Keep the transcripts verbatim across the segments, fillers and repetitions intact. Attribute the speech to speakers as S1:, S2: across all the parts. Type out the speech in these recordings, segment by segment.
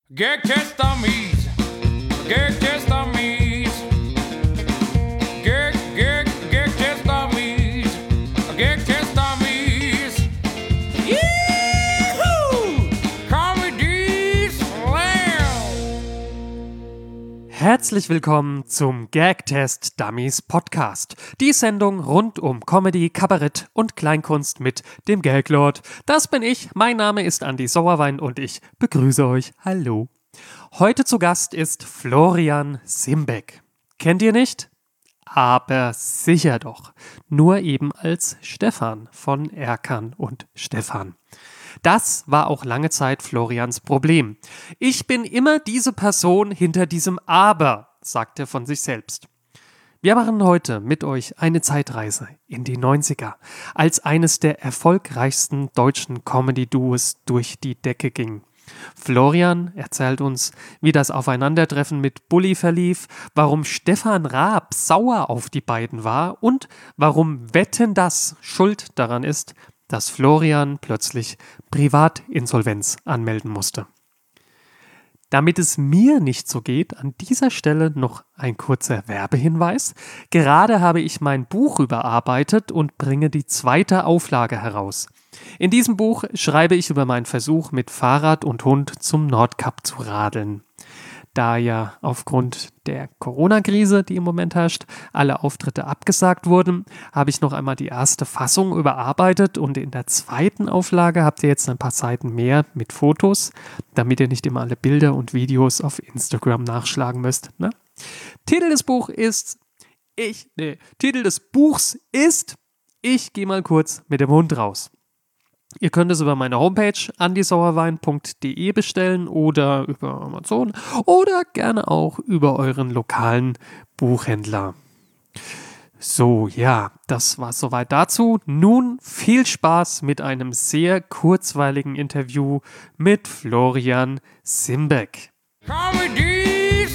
S1: Gag-Test Dummies, Gag-Test Dummies, Gag, Gag, Gag-Test Dummies, Gag-Test Dummies, Juhu! Comedy Slam!
S2: Herzlich willkommen zum Gag-Test Dummies Podcast. Die Sendung rund um Comedy, Kabarett und Kleinkunst mit dem Gaglord. Das bin ich, mein Name ist Andi Sauerwein und ich begrüße euch. Hallo. Heute zu Gast ist Florian Simbeck. Kennt ihr nicht? Aber sicher doch. Nur eben als Stefan von Erkan und Stefan. Das war auch lange Zeit Florians Problem. Ich bin immer diese Person hinter diesem Aber, sagt er von sich selbst. Wir machen heute mit euch eine Zeitreise in die neunziger, als eines der erfolgreichsten deutschen Comedy-Duos durch die Decke ging. Florian erzählt uns, wie das Aufeinandertreffen mit Bully verlief, warum Stefan Raab sauer auf die beiden war und warum Wetten, dass schuld daran ist, dass Florian plötzlich Privatinsolvenz anmelden musste. Damit es mir nicht so geht, an dieser Stelle noch ein kurzer Werbehinweis. Gerade habe ich mein Buch überarbeitet und bringe die zweite Auflage heraus. In diesem Buch schreibe ich über meinen Versuch, mit Fahrrad und Hund zum Nordkap zu radeln. Da ja aufgrund der Corona-Krise, die im Moment herrscht, alle Auftritte abgesagt wurden, habe ich noch einmal die erste Fassung überarbeitet und in der zweiten Auflage habt ihr jetzt ein paar Seiten mehr mit Fotos, damit ihr nicht immer alle Bilder und Videos auf Instagram nachschlagen müsst. Ne? Titel des Buchs ist, ich, nee, Titel des Buchs ist, ich gehe mal kurz mit dem Hund raus. Ihr könnt es über meine Homepage andisauerwein punkt de bestellen oder über Amazon oder gerne auch über euren lokalen Buchhändler. So, ja, das war soweit dazu. Nun viel Spaß mit einem sehr kurzweiligen Interview mit Florian Simbeck.
S1: Comedy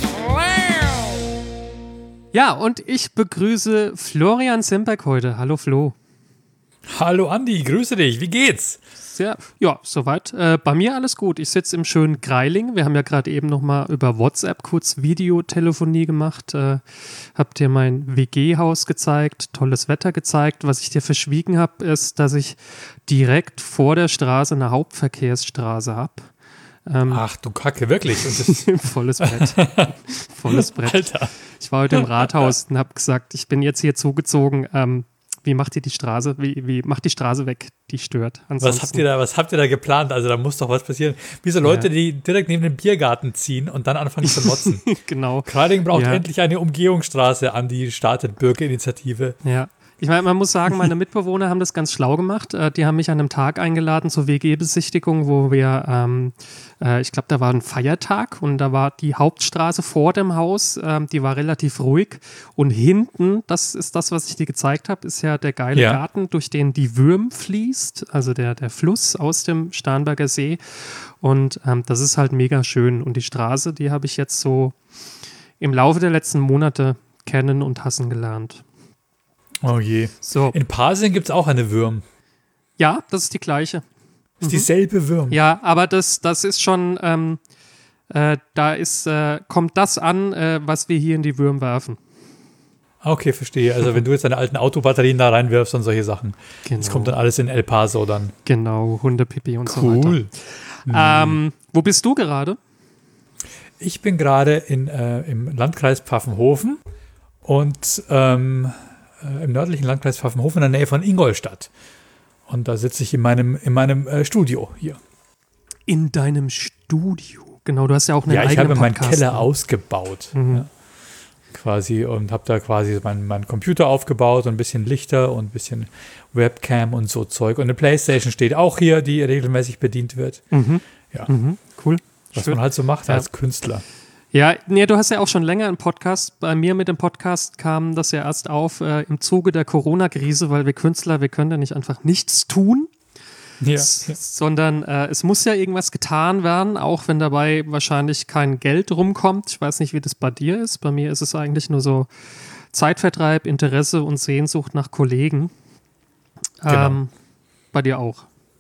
S1: Slam!
S2: Ja, und ich begrüße Florian Simbeck heute. Hallo Flo.
S3: Hallo Andi, grüße dich, wie geht's?
S2: Sehr, ja, soweit. Äh, bei mir alles gut. Ich sitze im schönen Greiling. Wir haben ja gerade eben nochmal über WhatsApp kurz Videotelefonie gemacht. Äh, hab dir mein W G-Haus gezeigt, tolles Wetter gezeigt. Was ich dir verschwiegen habe, ist, dass ich direkt vor der Straße eine Hauptverkehrsstraße habe.
S3: Ähm, Ach du Kacke, wirklich? Und das
S2: volles Brett. Volles Brett. Alter. Ich war heute im Rathaus und habe gesagt, ich bin jetzt hier zugezogen. Ähm, Wie macht ihr die Straße, wie, wie macht die Straße weg, die stört?
S3: Was habt ihr da, was habt ihr da geplant? Also da muss doch was passieren. Wie so Leute, ja. die direkt neben den Biergarten ziehen und dann anfangen zu motzen.
S2: Genau.
S3: Greiling braucht
S2: ja.
S3: endlich eine Umgehungsstraße an die startet Bürgerinitiative.
S2: Ja. Ich meine, man muss sagen, meine Mitbewohner haben das ganz schlau gemacht. Äh, die haben mich an einem Tag eingeladen zur W G-Besichtigung, wo wir, ähm, äh, ich glaube, da war ein Feiertag und da war die Hauptstraße vor dem Haus, äh, die war relativ ruhig. Und hinten, das ist das, was ich dir gezeigt habe, ist ja der geile ja. Garten, durch den die Würm fließt, also der, der Fluss aus dem Starnberger See. Und ähm, das ist halt mega schön. Und die Straße, die habe ich jetzt so im Laufe der letzten Monate kennen und hassen gelernt.
S3: Oh je.
S2: So.
S3: In Pasing gibt es auch eine Würm.
S2: Ja, das ist die gleiche.
S3: Das ist mhm. dieselbe Würm.
S2: Ja, aber das, das ist schon, ähm, äh, da ist, äh, kommt das an, äh, was wir hier in die Würm werfen.
S3: Okay, verstehe. Also wenn du jetzt deine alten Autobatterien da reinwirfst und solche Sachen. Genau. Das kommt dann alles in El Paso dann.
S2: Genau, Hundepipi und
S3: cool.
S2: so weiter.
S3: Mhm.
S2: Ähm, wo bist du gerade?
S3: Ich bin gerade in, äh, im Landkreis Pfaffenhofen und ähm, im nördlichen Landkreis Pfaffenhofen in der Nähe von Ingolstadt. Und da sitze ich in meinem, in meinem äh, Studio hier.
S2: In deinem Studio? Genau, du hast ja auch einen
S3: ja,
S2: eigenen
S3: Podcast. Ja, ich habe
S2: Podcast,
S3: meinen Keller
S2: ne?
S3: ausgebaut.
S2: Mhm.
S3: Ja, quasi und habe da quasi meinen mein Computer aufgebaut und ein bisschen Lichter und ein bisschen Webcam und so Zeug. Und eine Playstation steht auch hier, die regelmäßig bedient wird.
S2: Mhm.
S3: Ja.
S2: Mhm. Cool.
S3: Was
S2: Schön.
S3: man halt so macht
S2: ja.
S3: als Künstler.
S2: Ja, nee, du hast ja auch schon länger einen Podcast. Bei mir mit dem Podcast kam das ja erst auf äh, im Zuge der Corona-Krise, weil wir Künstler, wir können ja nicht einfach nichts tun,
S3: ja.
S2: s- sondern äh, es muss ja irgendwas getan werden, auch wenn dabei wahrscheinlich kein Geld rumkommt. Ich weiß nicht, wie das bei dir ist. Bei mir ist es eigentlich nur so Zeitvertreib, Interesse und Sehnsucht nach Kollegen.
S3: Genau.
S2: Ähm, bei dir auch.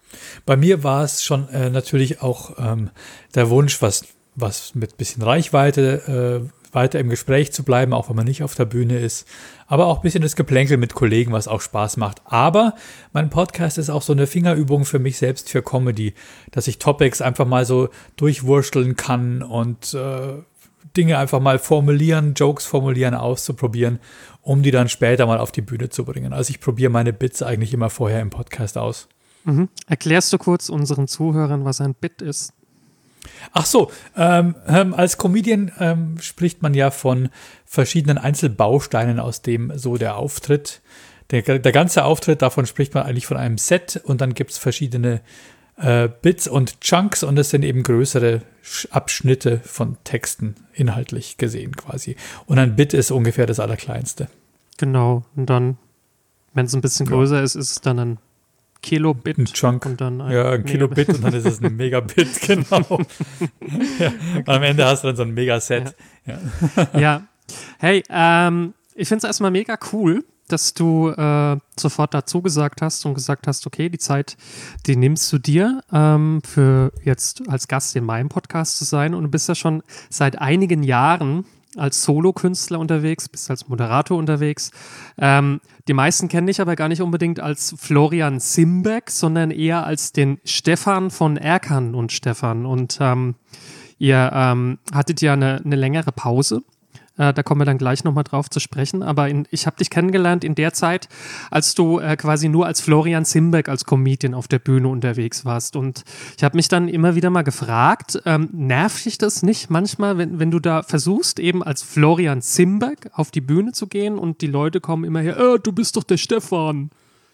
S3: Bei mir war es schon äh, natürlich auch ähm, der Wunsch, was, was mit bisschen Reichweite äh, weiter im Gespräch zu bleiben, auch wenn man nicht auf der Bühne ist. Aber auch ein bisschen das Geplänkel mit Kollegen, was auch Spaß macht. Aber mein Podcast ist auch so eine Fingerübung für mich selbst für Comedy, dass ich Topics einfach mal so durchwursteln kann und äh, Dinge einfach mal formulieren, Jokes formulieren, auszuprobieren, um die dann später mal auf die Bühne zu bringen. Also ich probiere meine Bits eigentlich immer vorher im Podcast aus.
S2: Mhm. Erklärst du kurz unseren Zuhörern, was ein Bit ist?
S3: Ach so, ähm, ähm, als Comedian ähm, spricht man ja von verschiedenen Einzelbausteinen, aus dem so der Auftritt, der, der ganze Auftritt, davon spricht man eigentlich von einem Set und dann gibt es verschiedene äh, Bits und Chunks und das sind eben größere Abschnitte von Texten, inhaltlich gesehen quasi. Und ein Bit ist ungefähr das Allerkleinste.
S2: Genau, und dann, wenn es ein bisschen größer ja. ist, ist es dann ein Kilobit.
S3: Ein Chunk.
S2: Und dann ein
S3: ja, ein Kilobit und dann ist es ein Megabit, genau. ja. Und am Ende hast du dann so ein Megaset.
S2: Ja. Ja. ja. Hey, ähm, ich finde es erstmal mega cool, dass du äh, sofort dazu gesagt hast und gesagt hast, okay, die Zeit, die nimmst du dir, ähm, für jetzt als Gast in meinem Podcast zu sein. Und du bist ja schon seit einigen Jahren als Solokünstler unterwegs, bist als Moderator unterwegs. Ähm, die meisten kennen dich aber gar nicht unbedingt als Florian Simbeck, sondern eher als den Stefan von Erkan und Stefan. Und ähm, ihr ähm, hattet ja eine, eine längere Pause. Äh, da kommen wir dann gleich nochmal drauf zu sprechen. Aber in, ich habe dich kennengelernt in der Zeit, als du äh, quasi nur als Florian Simbeck als Comedian auf der Bühne unterwegs warst. Und ich habe mich dann immer wieder mal gefragt, ähm, nervt dich das nicht manchmal, wenn, wenn du da versuchst, eben als Florian Simbeck auf die Bühne zu gehen und die Leute kommen immer her, äh, du bist doch der Stefan.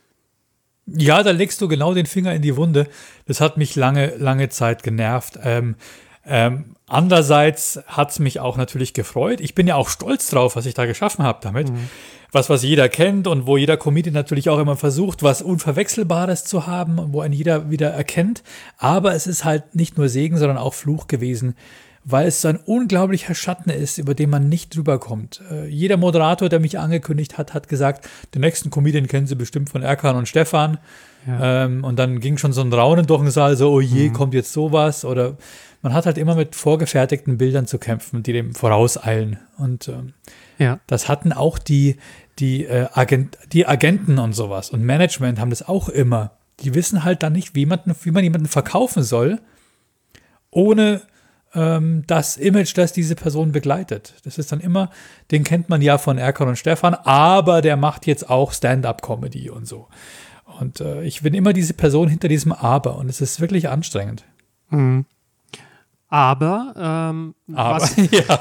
S3: Ja, da legst du genau den Finger in die Wunde. Das hat mich lange, lange Zeit genervt. Ähm, ähm, Andererseits hat es mich auch natürlich gefreut. Ich bin ja auch stolz drauf, was ich da geschaffen habe damit. Mhm. Was, was jeder kennt und wo jeder Comedian natürlich auch immer versucht, was Unverwechselbares zu haben, wo ein jeder wieder erkennt. Aber es ist halt nicht nur Segen, sondern auch Fluch gewesen, weil es so ein unglaublicher Schatten ist, über den man nicht drüber kommt. Äh, jeder Moderator, der mich angekündigt hat, hat gesagt, den nächsten Comedian kennen Sie bestimmt von Erkan und Stefan. Ja. Ähm, und dann ging schon so ein Raunen durch den Saal, so, oh je, mhm. kommt jetzt sowas? Oder man hat halt immer mit vorgefertigten Bildern zu kämpfen, die dem vorauseilen. Und ähm, ja. das hatten auch die, die, äh, Agent, die Agenten und sowas und Management haben das auch immer. Die wissen halt dann nicht, wie man, wie man jemanden verkaufen soll, ohne ähm, das Image, das diese Person begleitet. Das ist dann immer, den kennt man ja von Erkan und Stefan, aber der macht jetzt auch Stand-up-Comedy und so. Und äh, ich bin immer diese Person hinter diesem Aber und es ist wirklich anstrengend.
S2: Mhm. Aber, ähm,
S3: Aber
S2: was,
S3: ja.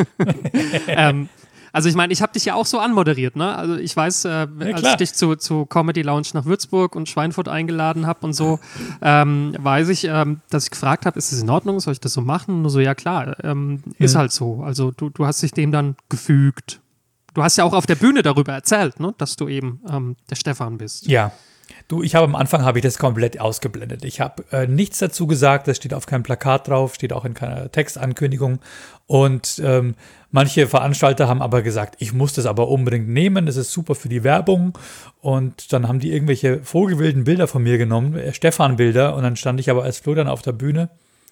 S2: ähm, also ich meine, ich habe dich ja auch so anmoderiert, ne? Also ich weiß, äh,
S3: ja,
S2: als ich dich zu, zu Comedy Lounge nach Würzburg und Schweinfurt eingeladen habe und so, ähm, weiß ich, ähm, dass ich gefragt habe, ist es in Ordnung, soll ich das so machen? Nur so, ja klar, ähm, ja. ist halt so. Also du, du hast dich dem dann gefügt. Du hast ja auch auf der Bühne darüber erzählt, ne? Dass du eben ähm, der Stefan bist.
S3: Ja. Du, ich habe am Anfang habe ich das komplett ausgeblendet. Ich habe äh, nichts dazu gesagt, das steht auf keinem Plakat drauf, steht auch in keiner Textankündigung. Und ähm, manche Veranstalter haben aber gesagt, ich muss das aber unbedingt nehmen, das ist super für die Werbung. Und dann haben die irgendwelche vogelwilden Bilder von mir genommen, äh, Stefan-Bilder, und dann stand ich aber als Florian auf der Bühne.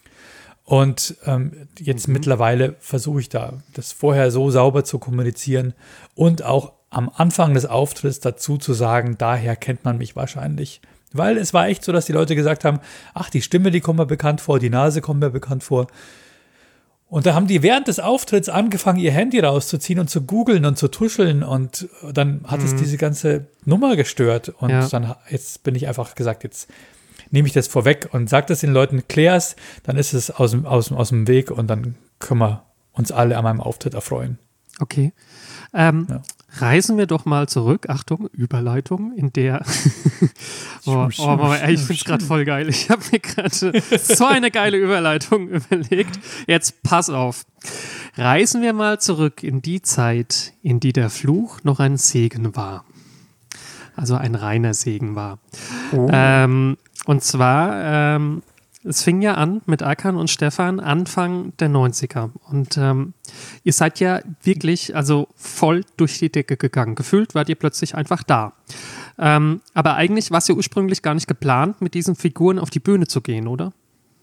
S3: Und ähm, jetzt mhm. mittlerweile versuche ich da, das vorher so sauber zu kommunizieren und auch am Anfang des Auftritts dazu zu sagen, daher kennt man mich wahrscheinlich. Weil es war echt so, dass die Leute gesagt haben, ach, die Stimme, die kommt mir bekannt vor, die Nase kommt mir bekannt vor. Und da haben die während des Auftritts angefangen, ihr Handy rauszuziehen und zu googeln und zu tuscheln und dann hat mhm. es diese ganze Nummer gestört. Und ja. dann jetzt bin ich einfach gesagt, jetzt nehme ich das vorweg und sage das den Leuten, klär's, dann ist es aus dem, aus, aus dem Weg und dann können wir uns alle an meinem Auftritt erfreuen.
S2: Okay. Ähm, ja. Reisen wir doch mal zurück, Achtung, Überleitung, in der, oh, oh, Mama, ey, ich finde es gerade voll geil, ich habe mir gerade so eine geile Überleitung überlegt, jetzt pass auf, reisen wir mal zurück in die Zeit, in die der Fluch noch ein Segen war, also ein reiner Segen war. Oh. Ähm, und zwar, ähm, es fing ja an mit Erkan und Stefan Anfang der neunziger und ähm, ihr seid ja wirklich also voll durch die Decke gegangen. Gefühlt wart ihr plötzlich einfach da. Ähm, aber eigentlich war es ja ursprünglich gar nicht geplant, mit diesen Figuren auf die Bühne zu gehen, oder?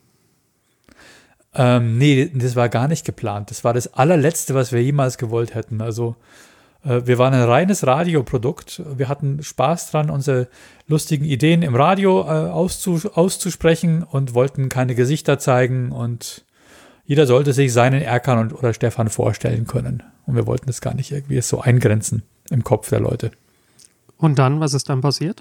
S3: Ähm, nee, das war gar nicht geplant. Das war das allerletzte, was wir jemals gewollt hätten. Also äh, wir waren ein reines Radioprodukt. Wir hatten Spaß dran, unsere lustigen Ideen im Radio äh, auszu- auszusprechen und wollten keine Gesichter zeigen und jeder sollte sich seinen Erkan und, oder Stefan vorstellen können. Und wir wollten das gar nicht irgendwie so eingrenzen im Kopf der Leute.
S2: Und dann, was ist dann passiert?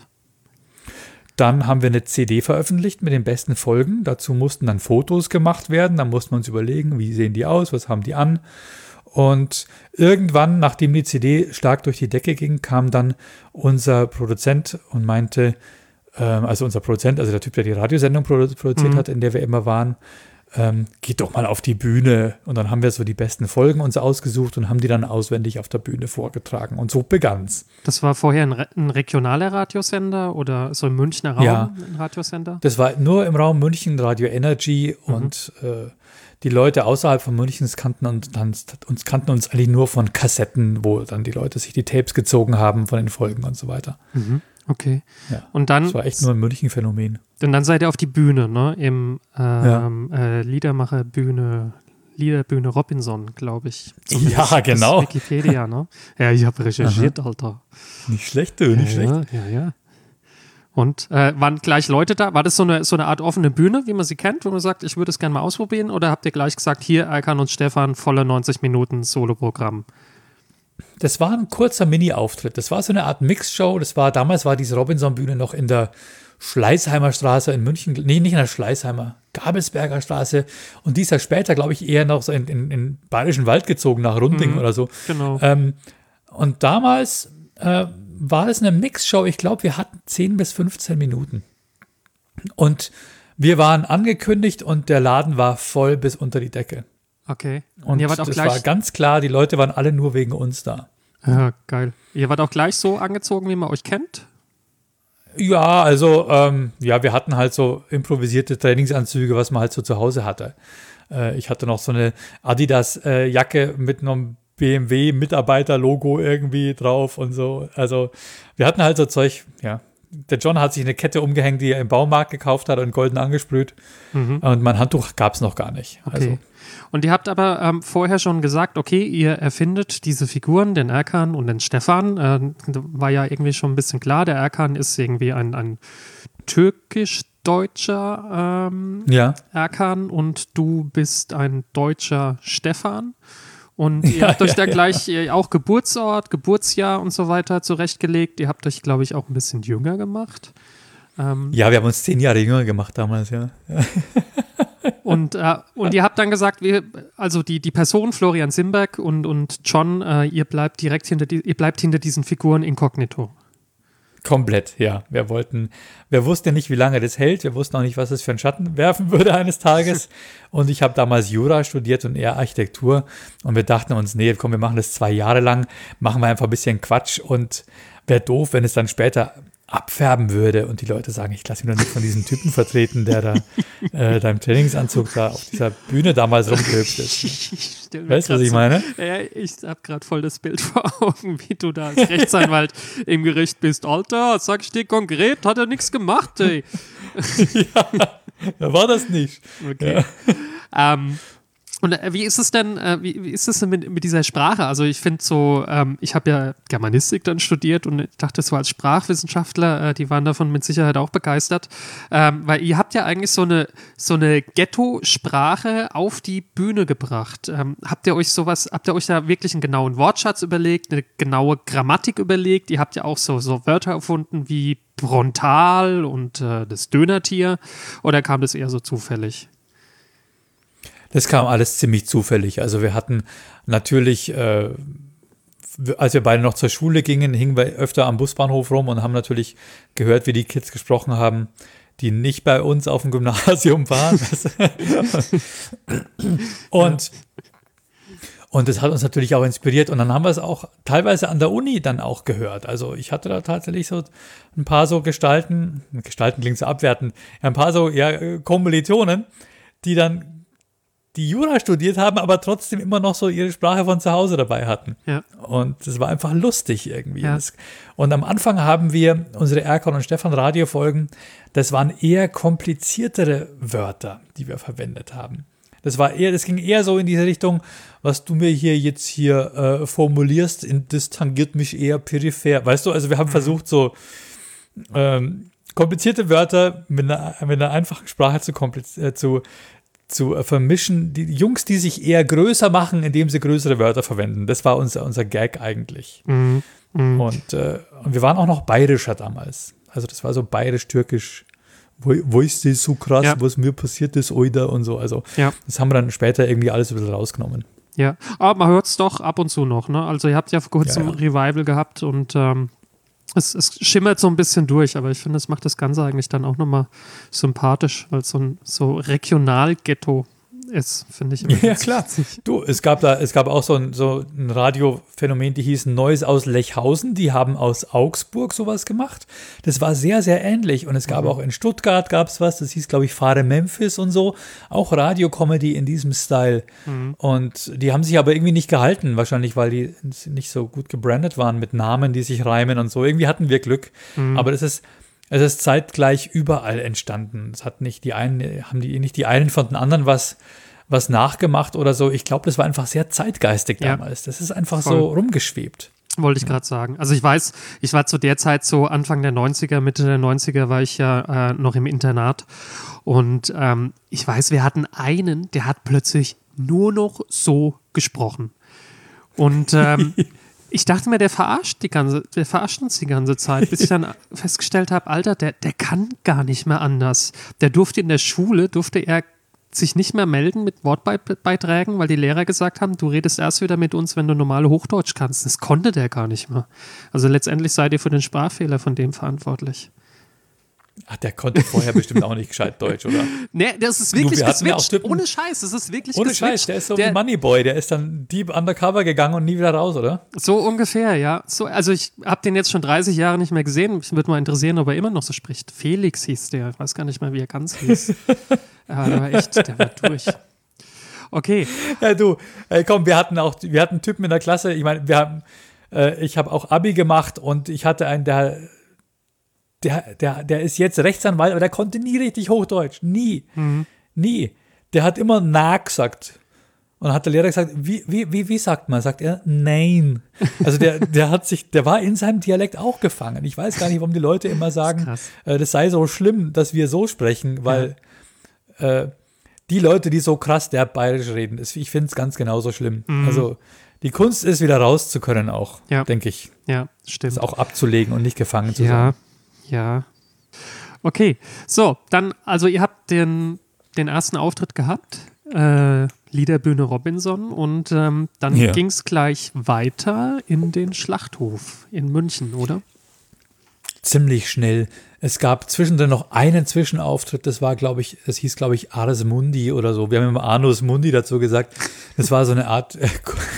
S3: Dann haben wir eine C D veröffentlicht mit den besten Folgen. Dazu mussten dann Fotos gemacht werden. Dann mussten wir uns überlegen, wie sehen die aus, was haben die an. Und irgendwann, nachdem die C D stark durch die Decke ging, kam dann unser Produzent und meinte, ähm, also unser Produzent, also der Typ, der die Radiosendung produ- produziert
S2: Mhm.
S3: hat, in der wir immer waren, ähm, geht doch mal auf die Bühne. Und dann haben wir so die besten Folgen uns ausgesucht und haben die dann auswendig auf der Bühne vorgetragen. Und so begann's.
S2: Das war vorher ein, Re- ein regionaler Radiosender oder so im Münchner Raum
S3: Ja.
S2: ein Radiosender?
S3: Das war nur im Raum München, Radio Energy
S2: Mhm.
S3: und äh, die Leute außerhalb von München kannten uns, uns kannten uns eigentlich nur von Kassetten, wo dann die Leute sich die Tapes gezogen haben von den Folgen und so weiter.
S2: Mhm. Okay.
S3: Ja.
S2: Und dann,
S3: Das war echt nur ein München-Phänomen.
S2: und dann seid ihr auf die Bühne, ne? Im ähm, äh, Liedermacherbühne, Liederbühne Robinson, glaube ich.
S3: Ja,
S2: Das
S3: genau.
S2: Wikipedia, ne? Ja, ich habe recherchiert, Alter.
S3: Nicht schlecht, du, nicht
S2: ja,
S3: schlecht.
S2: Ja, ja, ja. Und äh, waren gleich Leute da? War das so eine, so eine Art offene Bühne, wie man sie kennt, wo man sagt, ich würde es gerne mal ausprobieren? Oder habt ihr gleich gesagt, hier, Erkan und Stefan, volle neunzig Minuten Soloprogramm?
S3: Das war ein kurzer Mini-Auftritt. Das war so eine Art Mixshow. Das war, damals war diese Robinson-Bühne noch in der Schleißheimer Straße in München. Nee, nicht in der Schleißheimer, Gabelsberger Straße. Und die ist ja später, glaube ich, eher noch so in, in, in Bayerischen Wald gezogen, nach Runding
S2: Mhm.
S3: oder so.
S2: Genau.
S3: Ähm, und damals äh, war es eine Mixshow. Ich glaube, wir hatten zehn bis fünfzehn Minuten. Und wir waren angekündigt und der Laden war voll bis unter die Decke.
S2: Okay.
S3: Und
S2: ihr wart auch
S3: das
S2: gleich,
S3: war ganz klar, die Leute waren alle nur wegen uns da.
S2: ja, geil. Ihr wart auch gleich so angezogen, wie man euch kennt?
S3: Ja, also ähm, ja, wir hatten halt so improvisierte Trainingsanzüge, was man halt so zu Hause hatte. Äh, ich hatte noch so eine Adidas-Jacke mit einem B M W-Mitarbeiter-Logo irgendwie drauf und so. Also wir hatten halt so Zeug, ja. Der John hat sich eine Kette umgehängt, die er im Baumarkt gekauft hat und golden angesprüht.
S2: Mhm.
S3: Und mein Handtuch gab es noch gar nicht.
S2: Okay.
S3: Also,
S2: Und ihr habt aber ähm, vorher schon gesagt, okay, ihr erfindet diese Figuren, den Erkan und den Stefan. Äh, war ja irgendwie schon ein bisschen klar, der Erkan ist irgendwie ein, ein türkisch-deutscher ähm,
S3: ja.
S2: Erkan und du bist ein deutscher Stefan. Und ihr
S3: Ja,
S2: habt euch
S3: ja,
S2: da
S3: ja.
S2: gleich äh, auch Geburtsort, Geburtsjahr und so weiter zurechtgelegt. Ihr habt euch, glaube ich, auch ein bisschen jünger gemacht. Ähm,
S3: Ja, wir haben uns zehn Jahre jünger gemacht damals, ja.
S2: Und, äh, und ihr habt dann gesagt, wir, also die, die Person Florian Simberg und, und John, äh, ihr bleibt direkt hinter die, ihr bleibt hinter diesen Figuren inkognito.
S3: Komplett, ja. Wir wollten, wir wussten nicht, wie lange das hält. Wir wussten auch nicht, was es für einen Schatten werfen würde eines Tages. Und ich habe damals Jura studiert und eher Architektur. Und wir dachten uns, nee, komm, wir machen das zwei Jahre lang, machen wir einfach ein bisschen Quatsch. Und wäre doof, wenn es dann später abfärben würde und die Leute sagen, ich lasse mich doch nicht von diesem Typen vertreten, der da äh, da im Trainingsanzug da auf dieser Bühne damals rumgehüpft ist. Weißt du, was ich meine?
S2: Ja, ich habe gerade voll das Bild vor Augen, wie du da als Rechtsanwalt im Gericht bist. Alter, sag ich dir konkret, hat er nichts gemacht, ey.
S3: Ja, da war das nicht.
S2: Okay. Ähm, und äh, wie ist es denn, äh, wie, wie ist es denn mit, mit dieser Sprache? Also ich finde so, ähm, ich habe ja Germanistik dann studiert und ich dachte so als Sprachwissenschaftler, äh, die waren davon mit Sicherheit auch begeistert, ähm, weil ihr habt ja eigentlich so eine, so eine Ghetto-Sprache auf die Bühne gebracht. Ähm, habt ihr euch sowas, habt ihr euch da wirklich einen genauen Wortschatz überlegt, eine genaue Grammatik überlegt? Ihr habt ja auch so, so Wörter erfunden wie Brontal und äh, das Dönertier, oder kam das eher so zufällig?
S3: Das kam alles ziemlich zufällig. Also wir hatten natürlich, äh, als wir beide noch zur Schule gingen, hingen wir öfter am Busbahnhof rum und haben natürlich gehört, wie die Kids gesprochen haben, die nicht bei uns auf dem Gymnasium waren. und Und das hat uns natürlich auch inspiriert. Und dann haben wir es auch teilweise an der Uni dann auch gehört. Also ich hatte da tatsächlich so ein paar so Gestalten, Gestalten klingt so abwertend, ein paar so ja, Kommilitonen, die dann die Jura studiert haben, aber trotzdem immer noch so ihre Sprache von zu Hause dabei hatten.
S2: Ja.
S3: Und das war einfach lustig irgendwie.
S2: Ja.
S3: Das, und am Anfang haben wir unsere Erkan und Stefan Radiofolgen, das waren eher kompliziertere Wörter, die wir verwendet haben. Das war eher, das ging eher so in diese Richtung, was du mir hier jetzt hier äh, formulierst, in, das tangiert mich eher peripher. Weißt du, also wir haben mhm. versucht, so ähm, komplizierte Wörter mit einer, mit einer einfachen Sprache zu, kompliz- äh, zu, zu äh, vermischen. Die Jungs, die sich eher größer machen, indem sie größere Wörter verwenden. Das war unser, unser Gag eigentlich.
S2: Mhm. Mhm.
S3: Und, äh, und wir waren auch noch bayerischer damals. Also das war so bayerisch-türkisch. Wo, wo ist das so krass,
S2: Ja.
S3: was mir passiert ist, Oida und so. Also
S2: Ja.
S3: das haben wir dann später irgendwie alles ein bisschen rausgenommen.
S2: Ja, aber man hört es doch ab und zu noch, ne? Also ihr habt ja vor kurzem
S3: Ja,
S2: ein Revival gehabt und ähm, es, es schimmert so ein bisschen durch, aber ich finde, es macht das Ganze eigentlich dann auch nochmal sympathisch, weil es so ein so Regionalghetto ist, finde ich. immer
S3: Ja,
S2: ganz
S3: klar.
S2: witzig.
S3: Du, es gab da, es gab auch so ein, so ein Radiophänomen, die hieß Neues aus Lechhausen, die haben aus Augsburg sowas gemacht. Das war sehr, sehr ähnlich. Und es gab
S2: Mhm.
S3: auch in Stuttgart gab es was, das hieß, glaube ich, Fahre Memphis und so. Auch Radiokomödie in diesem Style.
S2: Mhm.
S3: Und die haben sich aber irgendwie nicht gehalten, wahrscheinlich, weil die nicht so gut gebrandet waren mit Namen, die sich reimen und so. Irgendwie hatten wir Glück.
S2: Mhm.
S3: Aber das ist, es ist zeitgleich überall entstanden. Es hat nicht die einen, haben die nicht die einen von den anderen was, was nachgemacht oder so. Ich glaube, das war einfach sehr zeitgeistig
S2: Ja.
S3: damals. Das ist einfach
S2: Voll.
S3: so rumgeschwebt.
S2: Wollte ich gerade sagen. Also ich weiß, ich war zu der Zeit so Anfang der neunziger, Mitte der neunziger war ich ja äh, noch im Internat und ähm, ich weiß, wir hatten einen, der hat plötzlich nur noch so gesprochen und ähm, ich dachte mir, der verarscht die ganze, der verarscht uns die ganze Zeit, bis ich dann festgestellt habe, Alter, der, der kann gar nicht mehr anders. Der durfte in der Schule, durfte er sich nicht mehr melden mit Wortbeiträgen, weil die Lehrer gesagt haben, du redest erst wieder mit uns, wenn du normale Hochdeutsch kannst. Das konnte der gar nicht mehr. Also letztendlich seid ihr für den Sprachfehler von dem verantwortlich.
S3: Ach, der konnte vorher bestimmt auch nicht gescheit Deutsch, oder?
S2: Nee, das ist
S3: Du,
S2: wirklich
S3: wir hatten ja auch
S2: geswitcht.
S3: Typen-
S2: Ohne Scheiß, das ist wirklich
S3: Ohne
S2: geswitcht.
S3: Scheiß, der ist so
S2: Der-
S3: wie Moneyboy. Der ist dann deep undercover gegangen und nie wieder raus, oder?
S2: So ungefähr, ja. So, also ich habe den jetzt schon dreißig Jahre nicht mehr gesehen. Mich würde mal interessieren, ob er immer noch so spricht. Felix hieß der. Ich weiß gar nicht mehr, wie er ganz hieß. Ja, der war echt, der war durch. Okay,
S3: Ja, du, äh, komm, wir hatten auch, wir hatten einen Typen in der Klasse, ich meine, wir haben, äh, ich habe auch Abi gemacht und ich hatte einen, der, der, der, der ist jetzt Rechtsanwalt, aber der konnte nie richtig Hochdeutsch. Nie. Nie. Der hat immer na gesagt. Und dann hat der Lehrer gesagt, wie, wie, wie, wie sagt man? Sagt er, nein. Also der, der hat sich, der war in seinem Dialekt auch gefangen. Ich weiß gar nicht, warum die Leute immer sagen,
S2: krass.
S3: äh, das sei so schlimm, dass wir so sprechen, weil äh, die Leute, die so krass derb bayerisch reden, ist, ich finde es ganz genauso schlimm. Also die Kunst ist, wieder raus zu können auch,
S2: Ja.
S3: denke ich.
S2: ja, stimmt.
S3: Das auch abzulegen und nicht gefangen zu
S2: Ja,
S3: sein.
S2: ja. Okay, so, dann, also ihr habt den, den ersten Auftritt gehabt, äh, Liederbühne Robinson, und ähm, dann
S3: Ja.
S2: ging es gleich weiter in den Schlachthof in München, oder?
S3: Ziemlich schnell. Es gab zwischendrin noch einen Zwischenauftritt, das war, glaube ich, das hieß, glaube ich, Ars Mundi oder so. Wir haben immer Anus Mundi dazu gesagt. Das war so eine Art äh,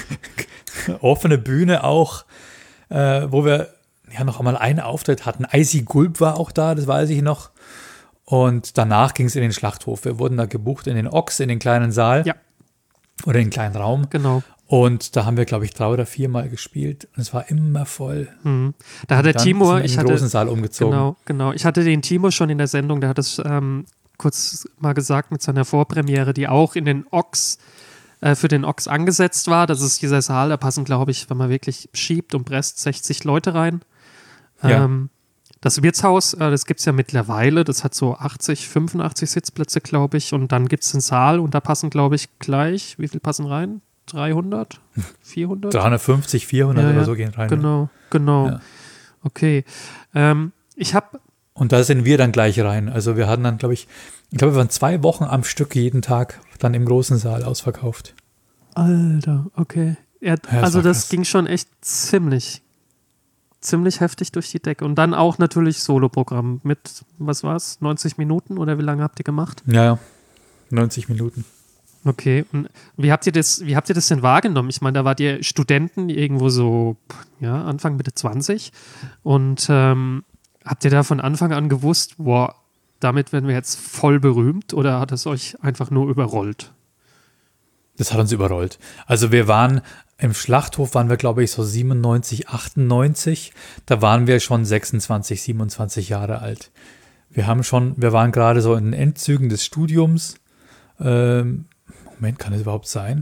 S3: offene Bühne auch, äh, wo wir ja noch einmal einen Auftritt hatten. Icy Gulb war auch da, das weiß ich noch. Und danach ging es in den Schlachthof. Wir wurden da gebucht in den Ochs, in den kleinen Saal.
S2: Ja.
S3: Oder in den kleinen Raum.
S2: Genau.
S3: Und da haben wir, glaube ich, drei oder viermal gespielt. Und es war immer voll.
S2: Mhm. Da hat der
S3: Dann
S2: Timur,
S3: sind wir in
S2: ich
S3: den
S2: hatte,
S3: großen Saal umgezogen.
S2: genau, genau, ich hatte den Timur schon in der Sendung, der hat es ähm, kurz mal gesagt mit seiner Vorpremiere, die auch in den Ochs, äh, für den Ochs angesetzt war. Das ist dieser Saal, da passen, glaube ich, wenn man wirklich schiebt und presst, sechzig Leute rein.
S3: Ja.
S2: Ähm, das Wirtshaus, äh, das gibt es ja mittlerweile, das hat so achtzig, fünfundachtzig Sitzplätze, glaube ich. Und dann gibt es einen Saal und da passen, glaube ich, gleich, wie viel passen rein? dreihundert? vierhundert?
S3: dreihundertfünfzig, vierhundert
S2: Ja,
S3: oder
S2: ja.
S3: so gehen rein.
S2: Genau, genau.
S3: Ja.
S2: Okay. Ähm, ich habe,
S3: Und da sind wir dann gleich rein. Also wir hatten dann, glaube ich, ich glaube, wir waren zwei Wochen am Stück jeden Tag dann im großen Saal ausverkauft.
S2: Alter, okay. Ja,
S3: das
S2: also
S3: war
S2: das
S3: krass.
S2: ging schon echt ziemlich, ziemlich heftig durch die Decke. Und dann auch natürlich Soloprogramm mit, was war's, neunzig Minuten oder wie lange habt ihr gemacht?
S3: Ja, ja. neunzig Minuten.
S2: Okay, und wie habt ihr das, wie habt ihr das denn wahrgenommen? Ich meine, da wart ihr Studenten irgendwo so, ja, Anfang, Mitte zwanzig und ähm, habt ihr da von Anfang an gewusst, boah, damit werden wir jetzt voll berühmt oder hat es euch einfach nur überrollt?
S3: Das hat uns überrollt. Also wir waren, im Schlachthof waren wir, glaube ich, so siebenundneunzig, achtundneunzig. Da waren wir schon sechsundzwanzig, siebenundzwanzig Jahre alt. Wir haben schon, wir waren gerade so in den Endzügen des Studiums. Ähm, Moment, kann das überhaupt sein?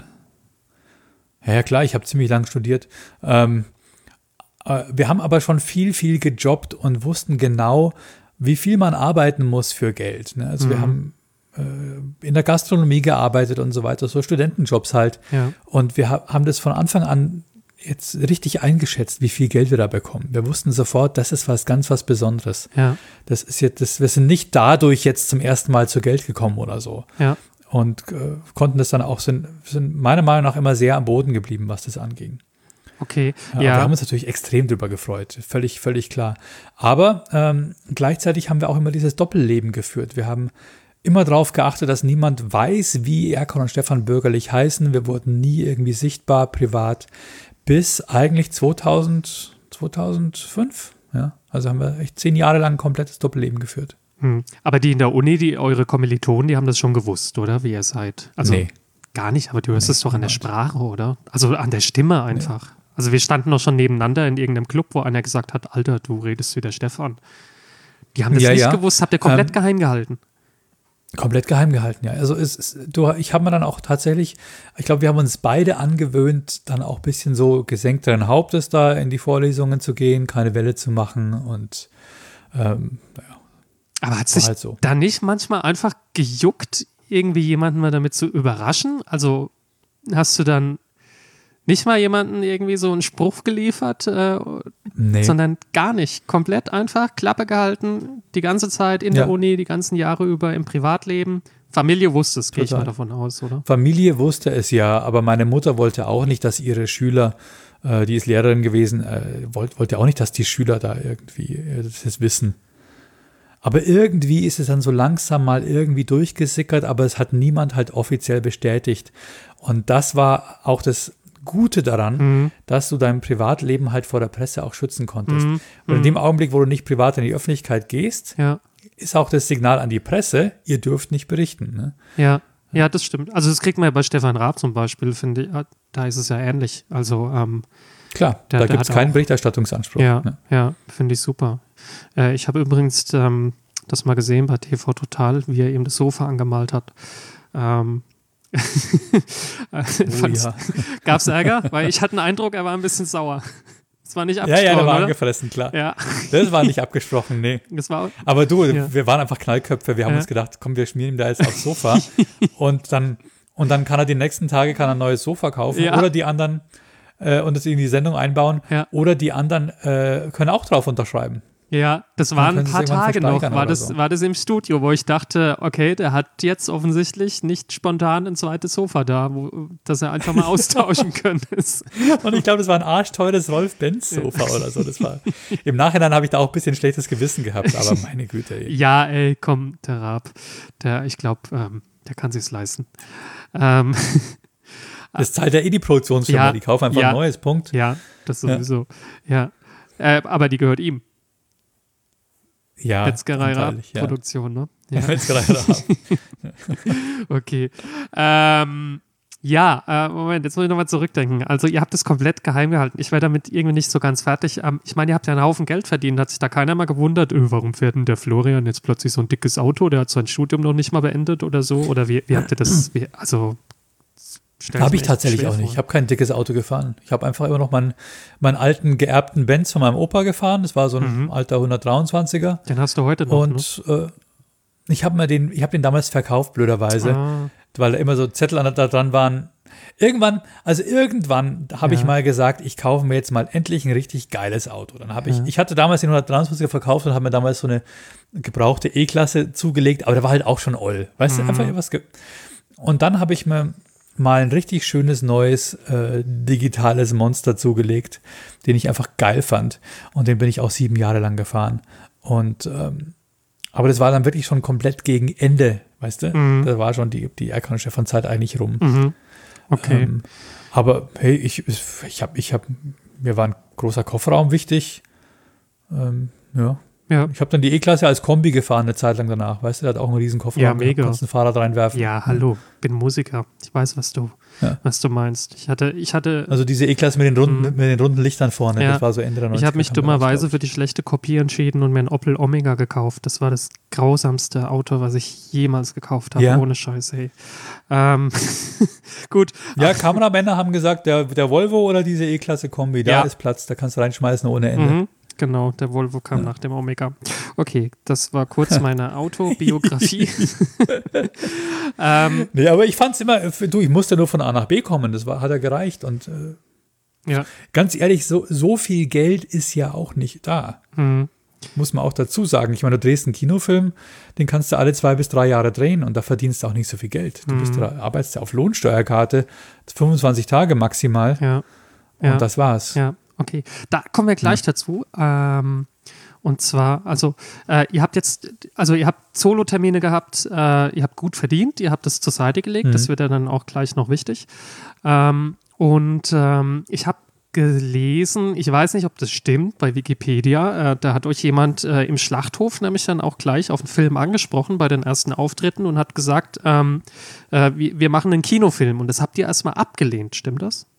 S3: Ja, ja klar, ich habe ziemlich lang studiert. Ähm, äh, wir haben aber schon viel, viel gejobbt und wussten genau, wie viel man arbeiten muss für Geld. Ne? Also mhm. wir haben in der Gastronomie gearbeitet und so weiter, so Studentenjobs halt.
S2: Ja.
S3: Und wir ha- haben das von Anfang an jetzt richtig eingeschätzt, wie viel Geld wir da bekommen. Wir wussten sofort, das ist was ganz was Besonderes.
S2: Ja.
S3: Das ist jetzt, das, wir sind nicht dadurch jetzt zum ersten Mal zu Geld gekommen oder so.
S2: Ja.
S3: Und äh, konnten das dann auch, sind, sind meiner Meinung nach immer sehr am Boden geblieben, was das anging.
S2: Okay,
S3: Ja,
S2: ja.
S3: Wir haben uns natürlich extrem drüber gefreut, völlig, völlig klar. Aber ähm, gleichzeitig haben wir auch immer dieses Doppelleben geführt. Wir haben immer darauf geachtet, dass niemand weiß, wie Erkan und Stefan bürgerlich heißen. Wir wurden nie irgendwie sichtbar privat bis eigentlich zweitausend, zweitausendfünf. Ja, also haben wir echt zehn Jahre lang ein komplettes Doppelleben geführt.
S2: Hm. Aber die in der Uni, die eure Kommilitonen, die haben das schon gewusst, oder? Wie ihr seid? Also
S3: Nee.
S2: gar nicht, aber du hörst
S3: Nee,
S2: es doch an der
S3: niemand.
S2: Sprache, oder? Also an der Stimme einfach. Also wir standen doch schon nebeneinander in irgendeinem Club, wo einer gesagt hat, Alter, du redest wie der Stefan. Die haben das
S3: Ja,
S2: nicht
S3: ja.
S2: gewusst, habt ihr komplett
S3: Ähm,
S2: geheim gehalten.
S3: Komplett geheim gehalten, ja. Also es, es, du, ich habe mir dann auch tatsächlich, ich glaube, wir haben uns beide angewöhnt, dann auch ein bisschen so gesenkteren Hauptes da in die Vorlesungen zu gehen, keine Welle zu machen und ähm, naja,
S2: Aber hat
S3: war
S2: sich
S3: halt so.
S2: da nicht manchmal einfach gejuckt, irgendwie jemanden mal damit zu überraschen? Also hast du dann nicht mal jemanden irgendwie so einen Spruch geliefert, äh,
S3: Nee.
S2: sondern gar nicht. Komplett einfach Klappe gehalten, die ganze Zeit in der
S3: Ja.
S2: Uni, die ganzen Jahre über im Privatleben. Familie wusste es, gehe ich
S3: Total.
S2: mal davon aus, oder?
S3: Familie wusste es ja, aber meine Mutter wollte auch nicht, dass ihre Schüler, äh, die ist Lehrerin gewesen, äh, wollte, wollte auch nicht, dass die Schüler da irgendwie äh, das wissen. Aber irgendwie ist es dann so langsam mal irgendwie durchgesickert, aber es hat niemand halt offiziell bestätigt. Und das war auch das Gute daran,
S2: Mhm.
S3: dass du dein Privatleben halt vor der Presse auch schützen konntest.
S2: Mhm.
S3: Und in dem Augenblick, wo du nicht privat in die Öffentlichkeit gehst,
S2: Ja,
S3: ist auch das Signal an die Presse, ihr dürft nicht berichten. Ne?
S2: ja, ja, das stimmt. Also das kriegt man ja bei Stefan Raab zum Beispiel, finde ich, da ist es ja ähnlich. Also ähm,
S3: Klar,
S2: Der-
S3: da
S2: der
S3: gibt es
S2: hat
S3: keinen
S2: auch-
S3: Berichterstattungsanspruch.
S2: ja,
S3: Ne?
S2: ja, finde ich super. Äh, ich habe übrigens ähm, das mal gesehen bei T V Total, wie er eben das Sofa angemalt hat. Ähm,
S3: Oh, ja.
S2: Gab es Ärger? Weil ich hatte den Eindruck, er war ein bisschen sauer. Es war nicht
S3: ja,
S2: abgesprochen,
S3: ja, der war
S2: oder?
S3: angefressen, klar.
S2: Ja,
S3: Das war nicht abgesprochen, nee.
S2: das war
S3: Aber du,
S2: Ja.
S3: wir waren einfach Knallköpfe. Wir haben
S2: Ja.
S3: uns gedacht, komm, wir schmieren ihm da jetzt aufs Sofa. und, dann, und dann kann er die nächsten Tage kann er ein neues Sofa kaufen.
S2: Ja.
S3: Oder die anderen äh, und es in die Sendung einbauen.
S2: Ja.
S3: Oder die anderen äh, können auch drauf unterschreiben.
S2: Ja, das
S3: Dann
S2: waren ein
S3: können sie
S2: paar
S3: es irgendwann
S2: Tage noch,
S3: versteigern
S2: war
S3: oder
S2: das,
S3: so.
S2: war das im Studio, wo ich dachte, okay, der hat jetzt offensichtlich nicht spontan ein zweites Sofa da, wo, das er einfach mal austauschen könnte.
S3: Und ich glaube, das war ein arschteures Rolf-Benz-Sofa oder so. Das war, im Nachhinein habe ich da auch ein bisschen schlechtes Gewissen gehabt, aber meine Güte. Ey.
S2: Ja, ey, komm, der Raab, der, ich glaube, ähm, der kann sich's leisten. Ähm,
S3: Das zahlt ja eh die Produktionsfirma,
S2: Ja,
S3: die kaufen einfach
S2: ja.
S3: ein neues, Punkt.
S2: ja, das sowieso, ja. Äh, aber die gehört ihm,
S3: Ja,
S2: Metzgerei Raab
S3: anteilig, ja.
S2: Produktion, ne? Ja.
S3: Metzgerei Raab.
S2: Okay. Ähm, ja, äh, Moment, jetzt muss ich nochmal zurückdenken. Also ihr habt es komplett geheim gehalten. Ich war damit irgendwie nicht so ganz fertig. Ähm, ich meine, ihr habt ja einen Haufen Geld verdient. Hat sich da keiner mal gewundert, öh, warum fährt denn der Florian jetzt plötzlich so ein dickes Auto? Der hat sein Studium noch nicht mal beendet oder so? Oder wie, wie habt ihr das, wie, also stell
S3: Habe
S2: mir
S3: ich
S2: echt
S3: tatsächlich
S2: schwer
S3: auch nicht.
S2: vor.
S3: Ich habe kein dickes Auto gefahren. Ich habe einfach immer noch meinen, meinen alten geerbten Benz von meinem Opa gefahren. Das war so ein
S2: Mhm.
S3: alter hundertdreiundzwanziger.
S2: Den hast du heute noch,
S3: Und äh, ich habe mir den, ich habe den damals verkauft, blöderweise,
S2: ne? Ah,
S3: weil da immer so Zettel an- da dran waren. Irgendwann, also irgendwann habe ich
S2: Ja.
S3: mal gesagt, ich kaufe mir jetzt mal endlich ein richtig geiles Auto. Dann habe
S2: Ja.
S3: ich, ich hatte damals den hundertdreiundzwanziger verkauft und habe mir damals so eine gebrauchte E-Klasse zugelegt, aber der war halt auch schon oll. Weißt
S2: Mhm.
S3: du, einfach was. Ge und dann habe ich mir mal ein richtig schönes neues äh, digitales Monster zugelegt, den ich einfach geil fand. Und den bin ich auch sieben Jahre lang gefahren. Und ähm, aber das war dann wirklich schon komplett gegen Ende, weißt du?
S2: Mhm.
S3: Da war schon die, die Erkan und Stefan Zeit eigentlich rum.
S2: Mhm. Okay.
S3: Ähm, aber hey, ich, ich habe, ich habe, mir war ein großer Kofferraum wichtig. Ähm, ja,
S2: Ja.
S3: Ich habe dann die E-Klasse als Kombi gefahren eine Zeit lang danach. Weißt du, der hat auch einen riesen Kofferraum.
S2: Ja,
S3: gehabt,
S2: mega.
S3: Kannst ein Fahrrad reinwerfen.
S2: Ja, hallo, bin Musiker. Ich weiß, was du,
S3: Ja.
S2: was du meinst. Ich hatte, ich hatte,
S3: Also diese E-Klasse mit den runden,
S2: Mhm.
S3: mit den runden Lichtern vorne,
S2: Ja.
S3: das war so Ende der
S2: ich
S3: neunziger.
S2: habe mich
S3: kam der
S2: dummerweise
S3: raus,
S2: für die schlechte Kopie entschieden und mir ein Opel Omega gekauft. Das war das grausamste Auto, was ich jemals gekauft habe.
S3: Ja.
S2: Ohne Scheiß, hey. Ähm, gut.
S3: glaub ich. Ja, Kameramänner haben gesagt, der, der Volvo oder diese E-Klasse Kombi, da
S2: Ja.
S3: ist Platz, da kannst du reinschmeißen ohne Ende.
S2: Mhm. Genau, der Volvo kam
S3: Ja.
S2: nach dem Omega. Okay, das war kurz meine Autobiografie. ähm,
S3: Nee, aber ich fand es immer, du, ich musste nur von A nach B kommen, das war, hat ja gereicht. Und äh,
S2: ja.
S3: ganz ehrlich, so, so viel Geld ist ja auch nicht da.
S2: Mhm.
S3: Muss man auch dazu sagen. Ich meine, du drehst einen Kinofilm, den kannst du alle zwei bis drei Jahre drehen und da verdienst du auch nicht so viel Geld. Du bist,
S2: Mhm.
S3: da arbeitest ja auf Lohnsteuerkarte, fünfundzwanzig Tage maximal
S2: Ja.
S3: und
S2: Ja.
S3: das war's.
S2: Ja, okay. Da kommen wir gleich dazu. Ähm, und zwar, also, äh, ihr habt jetzt, also ihr habt Solo-Termine gehabt, äh, ihr habt gut verdient, ihr habt das zur Seite gelegt,
S3: Mhm.
S2: das wird ja dann auch gleich noch wichtig. Ähm, und ähm, ich habe gelesen, ich weiß nicht, ob das stimmt, bei Wikipedia, äh, da hat euch jemand äh, im Schlachthof nämlich dann auch gleich auf den Film angesprochen bei den ersten Auftritten und hat gesagt, ähm, äh, wir, wir machen einen Kinofilm und das habt ihr erstmal abgelehnt, stimmt das?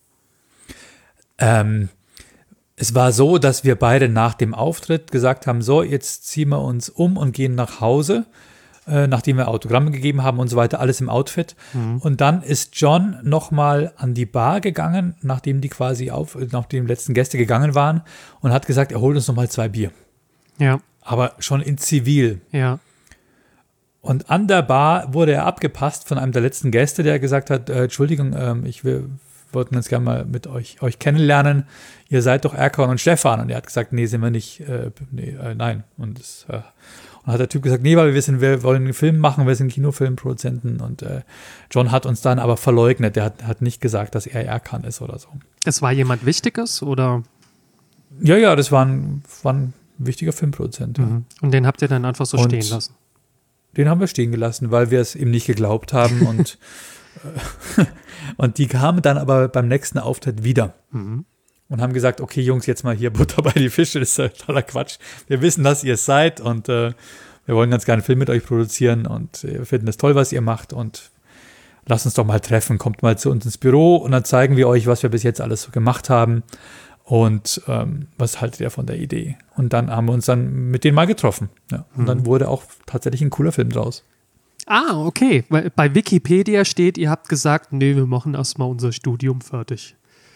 S3: Ähm, es war so, dass wir beide nach dem Auftritt gesagt haben, so, jetzt ziehen wir uns um und gehen nach Hause, äh, nachdem wir Autogramme gegeben haben und so weiter, alles im Outfit. Und dann ist John nochmal an die Bar gegangen, nachdem die quasi auf, nachdem die letzten Gäste gegangen waren und hat gesagt, er holt uns nochmal zwei Bier.
S2: Ja,
S3: Aber schon in Zivil.
S2: ja.
S3: Und an der Bar wurde er abgepasst von einem der letzten Gäste, der gesagt hat, äh, Entschuldigung, ähm, ich will, wollten uns gerne mal mit euch, euch kennenlernen. Ihr seid doch Erkan und Stefan. Und er hat gesagt, nee, sind wir nicht. Äh, nee, äh, nein. Und, das, äh, und dann hat der Typ gesagt, nee, weil wir sind, wir wollen einen Film machen, wir sind Kinofilmproduzenten. Und äh, John hat uns dann aber verleugnet. Der hat, hat nicht gesagt, dass er Erkan ist oder so.
S2: Es war jemand Wichtiges oder?
S3: Ja, ja, das war ein, war ein wichtiger Filmproduzent. Ja.
S2: Mhm. Und den habt ihr dann einfach so
S3: Und-
S2: stehen lassen?
S3: Den haben wir stehen gelassen, weil wir es ihm nicht geglaubt haben. und, äh, und die kamen dann aber beim nächsten Auftritt wieder.
S2: Mhm.
S3: Und haben gesagt, okay, Jungs, jetzt mal hier Butter bei die Fische, das ist totaler Quatsch. Wir wissen, dass ihr es seid und äh, wir wollen ganz gerne einen Film mit euch produzieren und wir finden es toll, was ihr macht und lasst uns doch mal treffen, kommt mal zu uns ins Büro und dann zeigen wir euch, was wir bis jetzt alles so gemacht haben und ähm, was haltet ihr von der Idee? Und dann haben wir uns dann mit denen mal getroffen. Ja. Und dann wurde auch tatsächlich ein cooler Film draus.
S2: Ah, okay. Weil bei Wikipedia steht, ihr habt gesagt, nee, wir machen erstmal unser Studium fertig.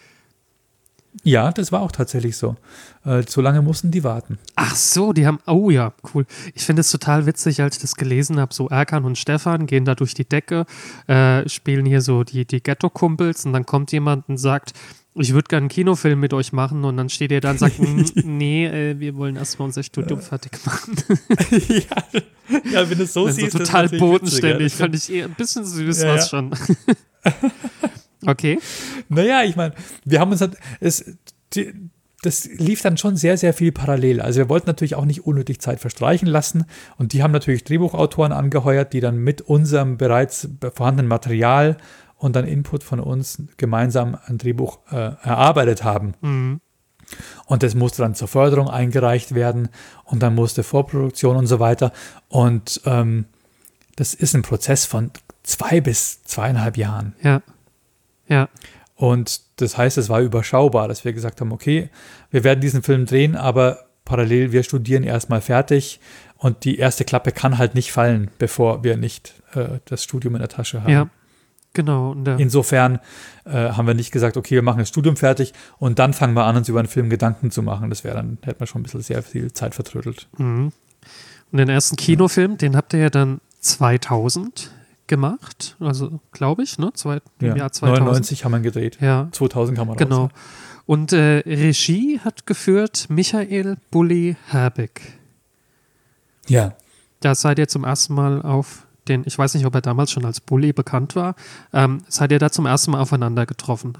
S3: Ja, das war auch tatsächlich so. Äh, so lange mussten die warten.
S2: Ach so, die haben, oh ja, cool. Ich finde es total witzig, als ich das gelesen habe, so Erkan und Stefan gehen da durch die Decke, äh, spielen hier so die, die Ghetto-Kumpels und dann kommt jemand und sagt, ich würde gerne einen Kinofilm mit euch machen und dann steht ihr da und sagt, "Mm, nee, äh, wir wollen erstmal unser Studium fertig machen.
S3: ja, ja, wenn du es so
S2: Also
S3: siehst, das ist
S2: total
S3: natürlich
S2: bodenständig,
S3: witziger.
S2: fand ich eher ein bisschen süß,
S3: Ja,
S2: war
S3: ja.
S2: es schon. Okay.
S3: Naja, ich meine, wir haben uns halt, es, die, das lief dann schon sehr, sehr viel parallel. Also wir wollten natürlich auch nicht unnötig Zeit verstreichen lassen und die haben natürlich Drehbuchautoren angeheuert, die dann mit unserem bereits vorhandenen Material und dann Input von uns gemeinsam ein Drehbuch äh, erarbeitet haben.
S2: Mhm.
S3: Und das musste dann zur Förderung eingereicht werden und dann musste Vorproduktion und so weiter. Und ähm, das ist ein Prozess von zwei bis zweieinhalb Jahren.
S2: Ja. Ja.
S3: Und das heißt, es war überschaubar, dass wir gesagt haben, okay, wir werden diesen Film drehen, aber parallel, wir studieren erstmal fertig und die erste Klappe kann halt nicht fallen, bevor wir nicht äh, das Studium in der Tasche haben.
S2: Ja. Genau. Und der,
S3: Insofern äh, haben wir nicht gesagt, okay, wir machen das Studium fertig und dann fangen wir an, uns über einen Film Gedanken zu machen. Das wäre dann, hätte man schon ein bisschen sehr viel Zeit vertrödelt.
S2: mhm. Und den ersten Kinofilm, den habt ihr ja dann zweitausend gemacht, also glaube ich, ne? Zwei, im
S3: Ja,
S2: Jahr zweitausend.
S3: neunundneunzig haben wir gedreht.
S2: Ja,
S3: zweitausend kam man
S2: genau.
S3: raus.
S2: Und äh, Regie hat geführt Michael Bulli Herbig.
S3: Ja.
S2: Da seid ihr zum ersten Mal auf den, ich weiß nicht, ob er damals schon als Bulli bekannt war, ähm, seid ihr da zum ersten Mal aufeinander getroffen.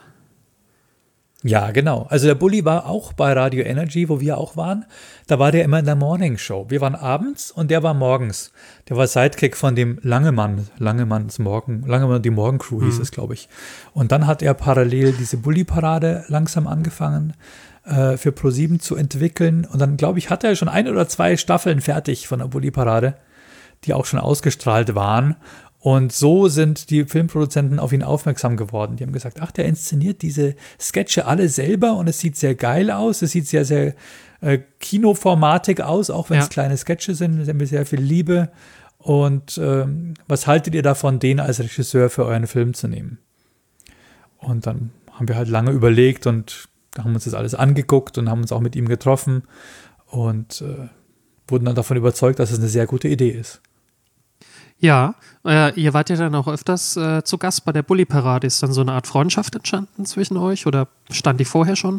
S3: Ja, genau. Also der Bulli war auch bei Radio Energy, wo wir auch waren. Da war der immer in der Morning Show. Wir waren abends und der war morgens. Der war Sidekick von dem Langemann, Langemanns Morgen, Langemann die Morgencrew hieß
S2: Mhm.
S3: es, glaube ich. Und dann hat er parallel diese Bulli-Parade langsam angefangen. äh, für ProSieben zu entwickeln. Und dann, glaube ich, hatte er schon ein oder zwei Staffeln fertig von der Bulli-Parade, die auch schon ausgestrahlt waren. Und so sind die Filmproduzenten auf ihn aufmerksam geworden. Die haben gesagt, ach, der inszeniert diese Sketche alle selber und es sieht sehr geil aus. Es sieht sehr, sehr äh, kinoformatig aus, auch wenn es
S2: Ja.
S3: kleine Sketche sind, mit sehr viel Liebe. Und ähm, was haltet ihr davon, den als Regisseur für euren Film zu nehmen? Und dann haben wir halt lange überlegt und haben uns das alles angeguckt und haben uns auch mit ihm getroffen und äh, wurden dann davon überzeugt, dass es eine sehr gute Idee ist.
S2: Ja, äh, ihr wart ja dann auch öfters äh, zu Gast bei der Bulli-Parade. Ist dann so eine Art Freundschaft entstanden zwischen euch oder stand die vorher schon?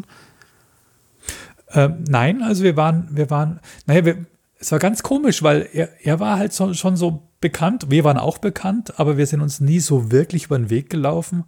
S3: Ähm, nein, also wir waren, wir waren, naja, wir, es war ganz komisch, weil er, er war halt so, schon so bekannt, wir waren auch bekannt, aber wir sind uns nie so wirklich über den Weg gelaufen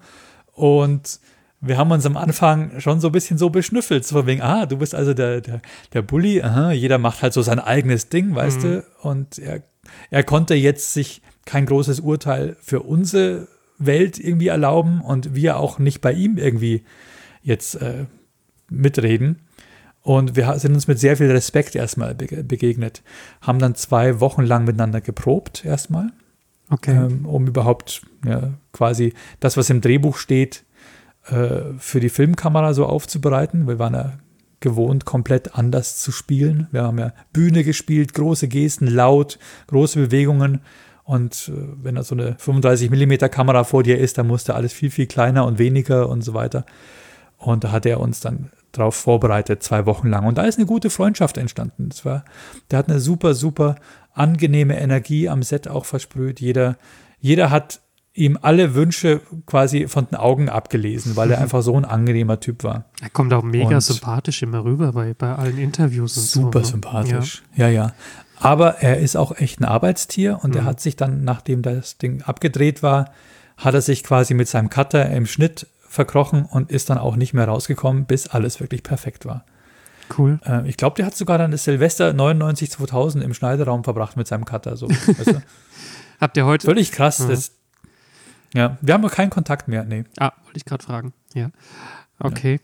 S3: und wir haben uns am Anfang schon so ein bisschen so beschnüffelt, so von wegen, ah, du bist also der, der, der Bulli, aha, jeder macht halt so sein eigenes Ding, weißt
S2: Mhm.
S3: du, und er, er konnte jetzt sich kein großes Urteil für unsere Welt irgendwie erlauben und wir auch nicht bei ihm irgendwie jetzt äh, mitreden. Und wir ha- sind uns mit sehr viel Respekt erstmal be- begegnet, haben dann zwei Wochen lang miteinander geprobt erstmal,
S2: Okay.
S3: ähm, um überhaupt ja, quasi das, was im Drehbuch steht, äh, für die Filmkamera so aufzubereiten. Wir waren ja gewohnt, komplett anders zu spielen. Wir haben ja Bühne gespielt, große Gesten, laut, große Bewegungen. Und äh, wenn da so eine fünfunddreißig Millimeter Kamera vor dir ist, dann muss da alles viel, viel kleiner und weniger und so weiter. Und da hat er uns dann drauf vorbereitet, zwei Wochen lang. Und da ist eine gute Freundschaft entstanden. Das war, der hat eine super, super angenehme Energie am Set auch versprüht. Jeder, jeder hat ihm alle Wünsche quasi von den Augen abgelesen, weil er einfach so ein angenehmer Typ war.
S2: Er kommt auch mega
S3: Und-
S2: sympathisch immer rüber bei, bei allen Interviews und so.
S3: Super
S2: ne?
S3: sympathisch. Ja. ja, ja. Aber er ist auch echt ein Arbeitstier und
S2: Mhm.
S3: er hat sich dann, nachdem das Ding abgedreht war, hat er sich quasi mit seinem Cutter im Schnitt verkrochen und ist dann auch nicht mehr rausgekommen, bis alles wirklich perfekt war.
S2: Ja, cool.
S3: Äh, ich glaube, der hat sogar dann das Silvester neunundneunzig zweitausend im Schneideraum verbracht mit seinem Cutter. So, weißt du?
S2: Habt ihr heute.
S3: Völlig krass.
S2: Mhm.
S3: Das, ja, wir haben noch keinen Kontakt mehr. Nee.
S2: Ah, wollte ich gerade fragen. Ja. Okay.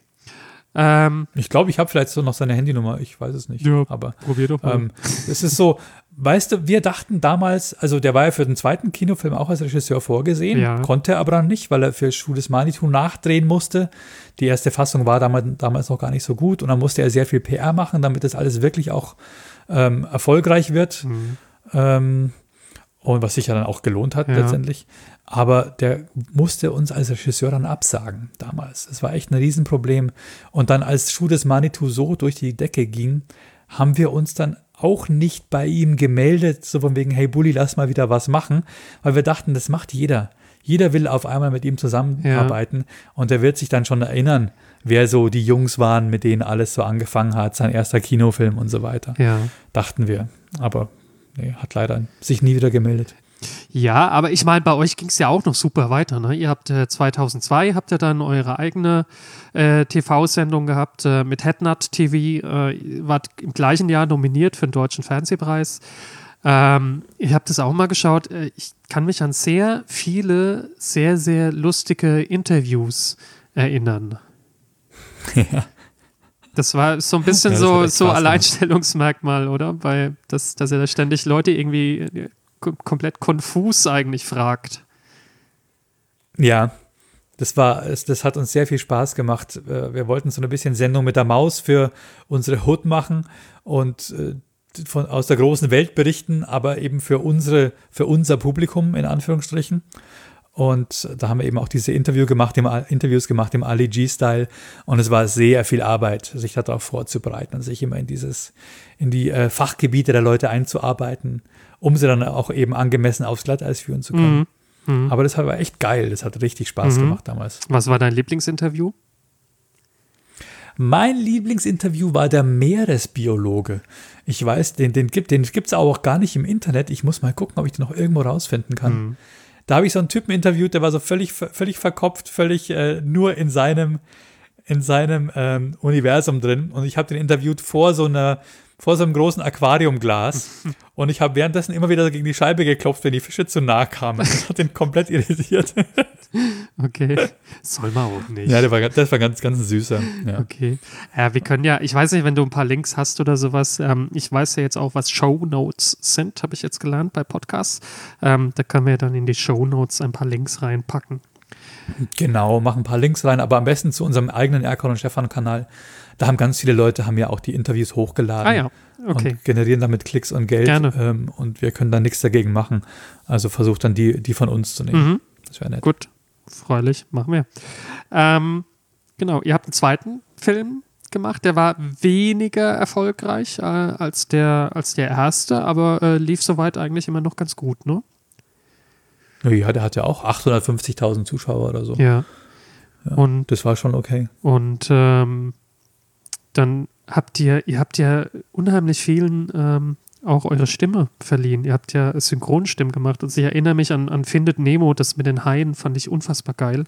S2: Ähm,
S3: Ich glaube, ich habe vielleicht so noch seine Handynummer. Ich weiß es nicht.
S2: Ja.
S3: Aber
S2: probier doch mal.
S3: Ähm, es ist so, weißt du, wir dachten damals, also der war ja für den zweiten Kinofilm auch als Regisseur vorgesehen,
S2: Ja.
S3: konnte aber dann nicht, weil er für Schuh des Manitou nachdrehen musste. Die erste Fassung war damals, damals noch gar nicht so gut und dann musste er sehr viel P R machen, damit das alles wirklich auch ähm, erfolgreich wird.
S2: Mhm.
S3: Ähm, und was sich ja dann auch gelohnt hat
S2: Ja.
S3: letztendlich. Aber der musste uns als Regisseur dann absagen damals. Das war echt ein Riesenproblem. Und dann, als Schuh des Manitou so durch die Decke ging, haben wir uns dann auch nicht bei ihm gemeldet, so von wegen, hey Bulli, lass mal wieder was machen, weil wir dachten, das macht jeder. Jeder will auf einmal mit ihm zusammenarbeiten und er wird sich dann schon erinnern, wer so die Jungs waren, mit denen alles so angefangen hat, sein erster Kinofilm und so weiter.
S2: Ja.
S3: Dachten wir. Aber nee, hat leider sich nie wieder gemeldet.
S2: Ja, aber ich meine, bei euch ging es ja auch noch super weiter. Ne? Ihr habt äh, zweitausendzwei habt ihr dann eure eigene äh, T V-Sendung gehabt äh, mit Headnut T V. Äh, ihr wart im gleichen Jahr nominiert für den Deutschen Fernsehpreis. Ähm, ich habe das auch mal geschaut. Äh, ich kann mich an sehr viele, sehr, sehr lustige Interviews erinnern.
S3: Ja.
S2: Das war so ein bisschen
S3: Ja, das hat
S2: so,
S3: echt
S2: so
S3: Spaß gemacht.
S2: Alleinstellungsmerkmal, oder? Weil das, dass er da ständig Leute irgendwie äh, kom- komplett konfus eigentlich fragt.
S3: Ja, das war, es- das hat uns sehr viel Spaß gemacht. Äh, Wir wollten so ein bisschen Sendung mit der Maus für unsere Hood machen und äh, von, aus der großen Welt berichten, aber eben für unsere, für unser Publikum in Anführungsstrichen. Und da haben wir eben auch diese Interview gemacht, im, Interviews gemacht im Ali G-Style. Und es war sehr viel Arbeit, sich darauf vorzubereiten und sich immer in dieses, in die äh, Fachgebiete der Leute einzuarbeiten, um sie dann auch eben angemessen aufs Glatteis führen zu können.
S2: Mhm. Mhm.
S3: Aber das war echt geil. Das hat richtig Spaß
S2: Mhm.
S3: gemacht damals.
S2: Was war dein Lieblingsinterview?
S3: Mein Lieblingsinterview war der Meeresbiologe. Ich weiß, den, den gibt den gibt's auch gar nicht im Internet. Ich muss mal gucken, ob ich den noch irgendwo rausfinden kann.
S2: Mhm.
S3: Da habe ich so einen Typen interviewt, der war so völlig, völlig verkopft, völlig äh, nur in seinem, in seinem ähm, Universum drin und ich habe den interviewt vor so einer vor so einem großen Aquariumglas und ich habe währenddessen immer wieder gegen die Scheibe geklopft, wenn die Fische zu nah kamen. Das hat ihn komplett irritiert.
S2: Okay, soll man auch nicht.
S3: Ja, der war, das war ganz, ganz süßer. Ja.
S2: Okay. Ja, wir können ja, ich weiß nicht, wenn du ein paar Links hast oder sowas, ähm, ich weiß ja jetzt auch, was Shownotes sind, habe ich jetzt gelernt bei Podcasts. Ähm, da können wir dann in die Shownotes ein paar Links reinpacken.
S3: Genau, machen ein paar Links rein, aber am besten zu unserem eigenen Erkan und Stefan Kanal. Da haben ganz viele Leute, haben ja auch die Interviews hochgeladen.
S2: Ah ja, okay.
S3: Und generieren damit Klicks und Geld.
S2: Gerne.
S3: Ähm, und wir können da nichts dagegen machen. Also versucht dann die, die von uns zu nehmen.
S2: Mhm.
S3: Das wäre nett.
S2: Gut, freulich, machen wir. Ähm, genau, ihr habt einen zweiten Film gemacht, der war weniger erfolgreich äh, als, der, als der erste, aber äh, lief soweit eigentlich immer noch ganz gut, ne?
S3: Ja, der hat ja auch achthundertfünfzigtausend Zuschauer oder so.
S2: Ja.
S3: Ja,
S2: Und,
S3: das war schon okay.
S2: und ähm, dann habt ihr, ihr habt ja unheimlich vielen ähm, auch eure Stimme verliehen. Ihr habt ja Synchronstimmen gemacht. Und ich erinnere mich an, an Findet Nemo, das mit den Haien fand ich unfassbar geil.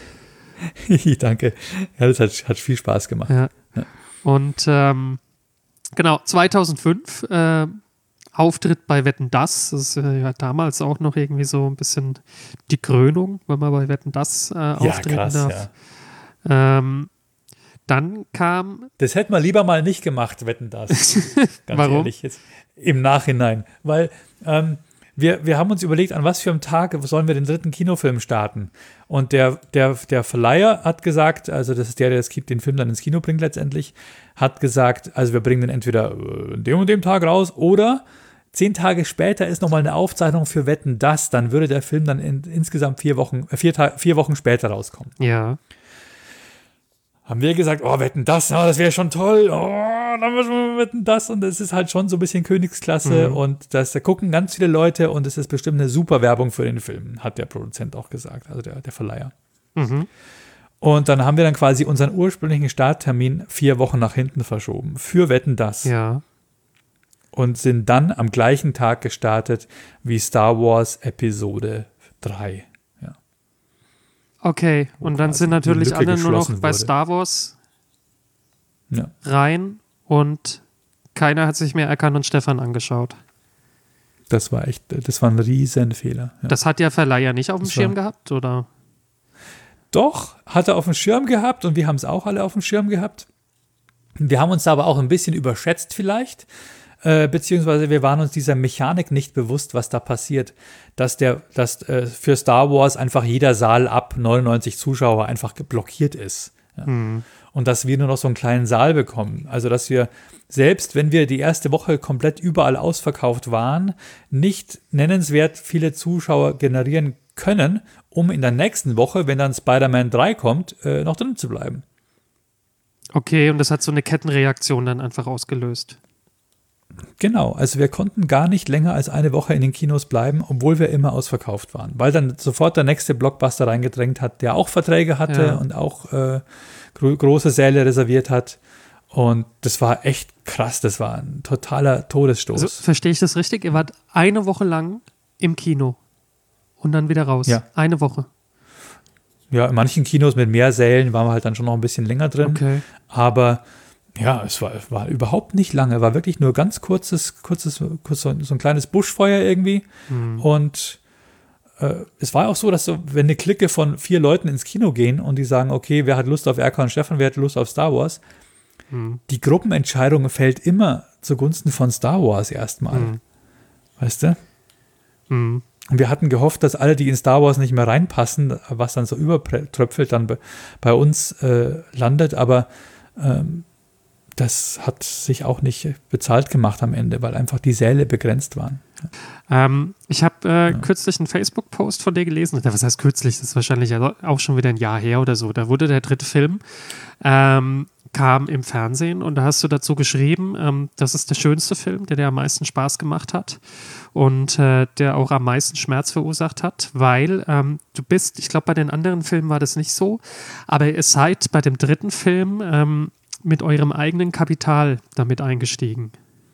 S3: Danke. Ja, das hat, hat viel Spaß gemacht.
S2: Ja.
S3: Ja.
S2: Und ähm, genau, zweitausendfünf äh, Auftritt bei Wetten, dass. Das ist äh, ja damals auch noch irgendwie so ein bisschen die Krönung, wenn man bei Wetten, dass äh, auftreten
S3: ja, krass,
S2: darf.
S3: Ja.
S2: Ähm, dann kam...
S3: Das hätten wir lieber mal nicht gemacht, Wetten, dass. Ganz
S2: Warum?
S3: ehrlich, jetzt im Nachhinein. Weil ähm, wir, wir haben uns überlegt, an was für einem Tag sollen wir den dritten Kinofilm starten. Und der, der, der Verleiher hat gesagt, also das ist der, der das, den Film dann ins Kino bringt letztendlich, hat gesagt, also wir bringen den entweder an dem und dem Tag raus oder zehn Tage später ist nochmal eine Aufzeichnung für Wetten, dass, dann würde der Film dann in, insgesamt vier Wochen, äh, vier, Ta- vier Wochen später rauskommen.
S2: Ja.
S3: Haben wir gesagt, oh, Wetten, das, oh, das wäre schon toll, oh, dann müssen wir Wetten, das, und das ist halt schon so ein bisschen Königsklasse
S2: Mhm.
S3: und das, da gucken ganz viele Leute und es ist bestimmt eine super Werbung für den Film, hat der Produzent auch gesagt, also der, der Verleiher.
S2: Mhm.
S3: Und dann haben wir dann quasi unseren ursprünglichen Starttermin vier Wochen nach hinten verschoben für Wetten, das.
S2: Ja.
S3: Und sind dann am gleichen Tag gestartet wie Star Wars Episode drei. Ja.
S2: Okay,
S3: Wo
S2: und dann
S3: quasi
S2: sind
S3: die
S2: natürlich
S3: Lücke
S2: alle nur noch
S3: geschlossen
S2: bei
S3: wurde.
S2: Star Wars
S3: Ja.
S2: rein und keiner hat sich mehr Erkan und Stefan angeschaut.
S3: Das war echt, das war ein Riesenfehler. Ja.
S2: Das hat der Verleiher nicht auf dem
S3: Das
S2: Schirm
S3: war-
S2: gehabt, oder?
S3: Doch, hat er auf dem Schirm gehabt und wir haben es auch alle auf dem Schirm gehabt. Wir haben uns da aber auch ein bisschen überschätzt vielleicht, äh, beziehungsweise wir waren uns dieser Mechanik nicht bewusst, was da passiert, dass der, dass äh, für Star Wars einfach jeder Saal ab neunundneunzig Zuschauer einfach blockiert ist. Ja.
S2: Hm.
S3: Und dass wir nur noch so einen kleinen Saal bekommen. Also dass wir, selbst wenn wir die erste Woche komplett überall ausverkauft waren, nicht nennenswert viele Zuschauer generieren können, um in der nächsten Woche, wenn dann Spider-Man drei kommt, äh, noch drin zu bleiben.
S2: Okay, und das hat so eine Kettenreaktion dann einfach ausgelöst.
S3: Genau, also wir konnten gar nicht länger als eine Woche in den Kinos bleiben, obwohl wir immer ausverkauft waren, weil dann sofort der nächste Blockbuster reingedrängt hat, der auch Verträge hatte
S2: Ja.
S3: und auch äh, gro- große Säle reserviert hat. Und das war echt krass, das war ein totaler Todesstoß.
S2: Also, verstehe ich das richtig? Ihr wart eine Woche lang im Kino und dann wieder raus.
S3: Ja.
S2: Eine Woche.
S3: Ja, in manchen Kinos mit mehr Sälen waren wir halt dann schon noch ein bisschen länger drin.
S2: Okay.
S3: Aber ja, es war, war überhaupt nicht lange. War wirklich nur ganz kurzes, kurzes, kurz so, so ein kleines Buschfeuer irgendwie.
S2: Hm.
S3: Und äh, es war auch so, dass so, wenn eine Clique von vier Leuten ins Kino gehen und die sagen, okay, wer hat Lust auf Erkan und Stefan, wer hat Lust auf Star Wars,
S2: Hm.
S3: die Gruppenentscheidung fällt immer zugunsten von Star Wars erstmal.
S2: Hm.
S3: Weißt du?
S2: Hm.
S3: Und wir hatten gehofft, dass alle, die in Star Wars nicht mehr reinpassen, was dann so übertröpfelt, dann bei, bei uns äh, landet. Aber ähm, das hat sich auch nicht bezahlt gemacht am Ende, weil einfach die Säle begrenzt waren.
S2: Ähm, ich habe äh,
S3: Ja.
S2: kürzlich einen Facebook-Post von dir gelesen. Was heißt kürzlich? Das ist wahrscheinlich ja auch schon wieder ein Jahr her oder so. Da wurde der dritte Film ähm, kam im Fernsehen und da hast du dazu geschrieben, ähm, das ist der schönste Film, der dir am meisten Spaß gemacht hat und äh, der auch am meisten Schmerz verursacht hat, weil ähm, du bist, ich glaube, bei den anderen Filmen war das nicht so, aber ihr seid bei dem dritten Film ähm, mit eurem eigenen Kapital damit eingestiegen.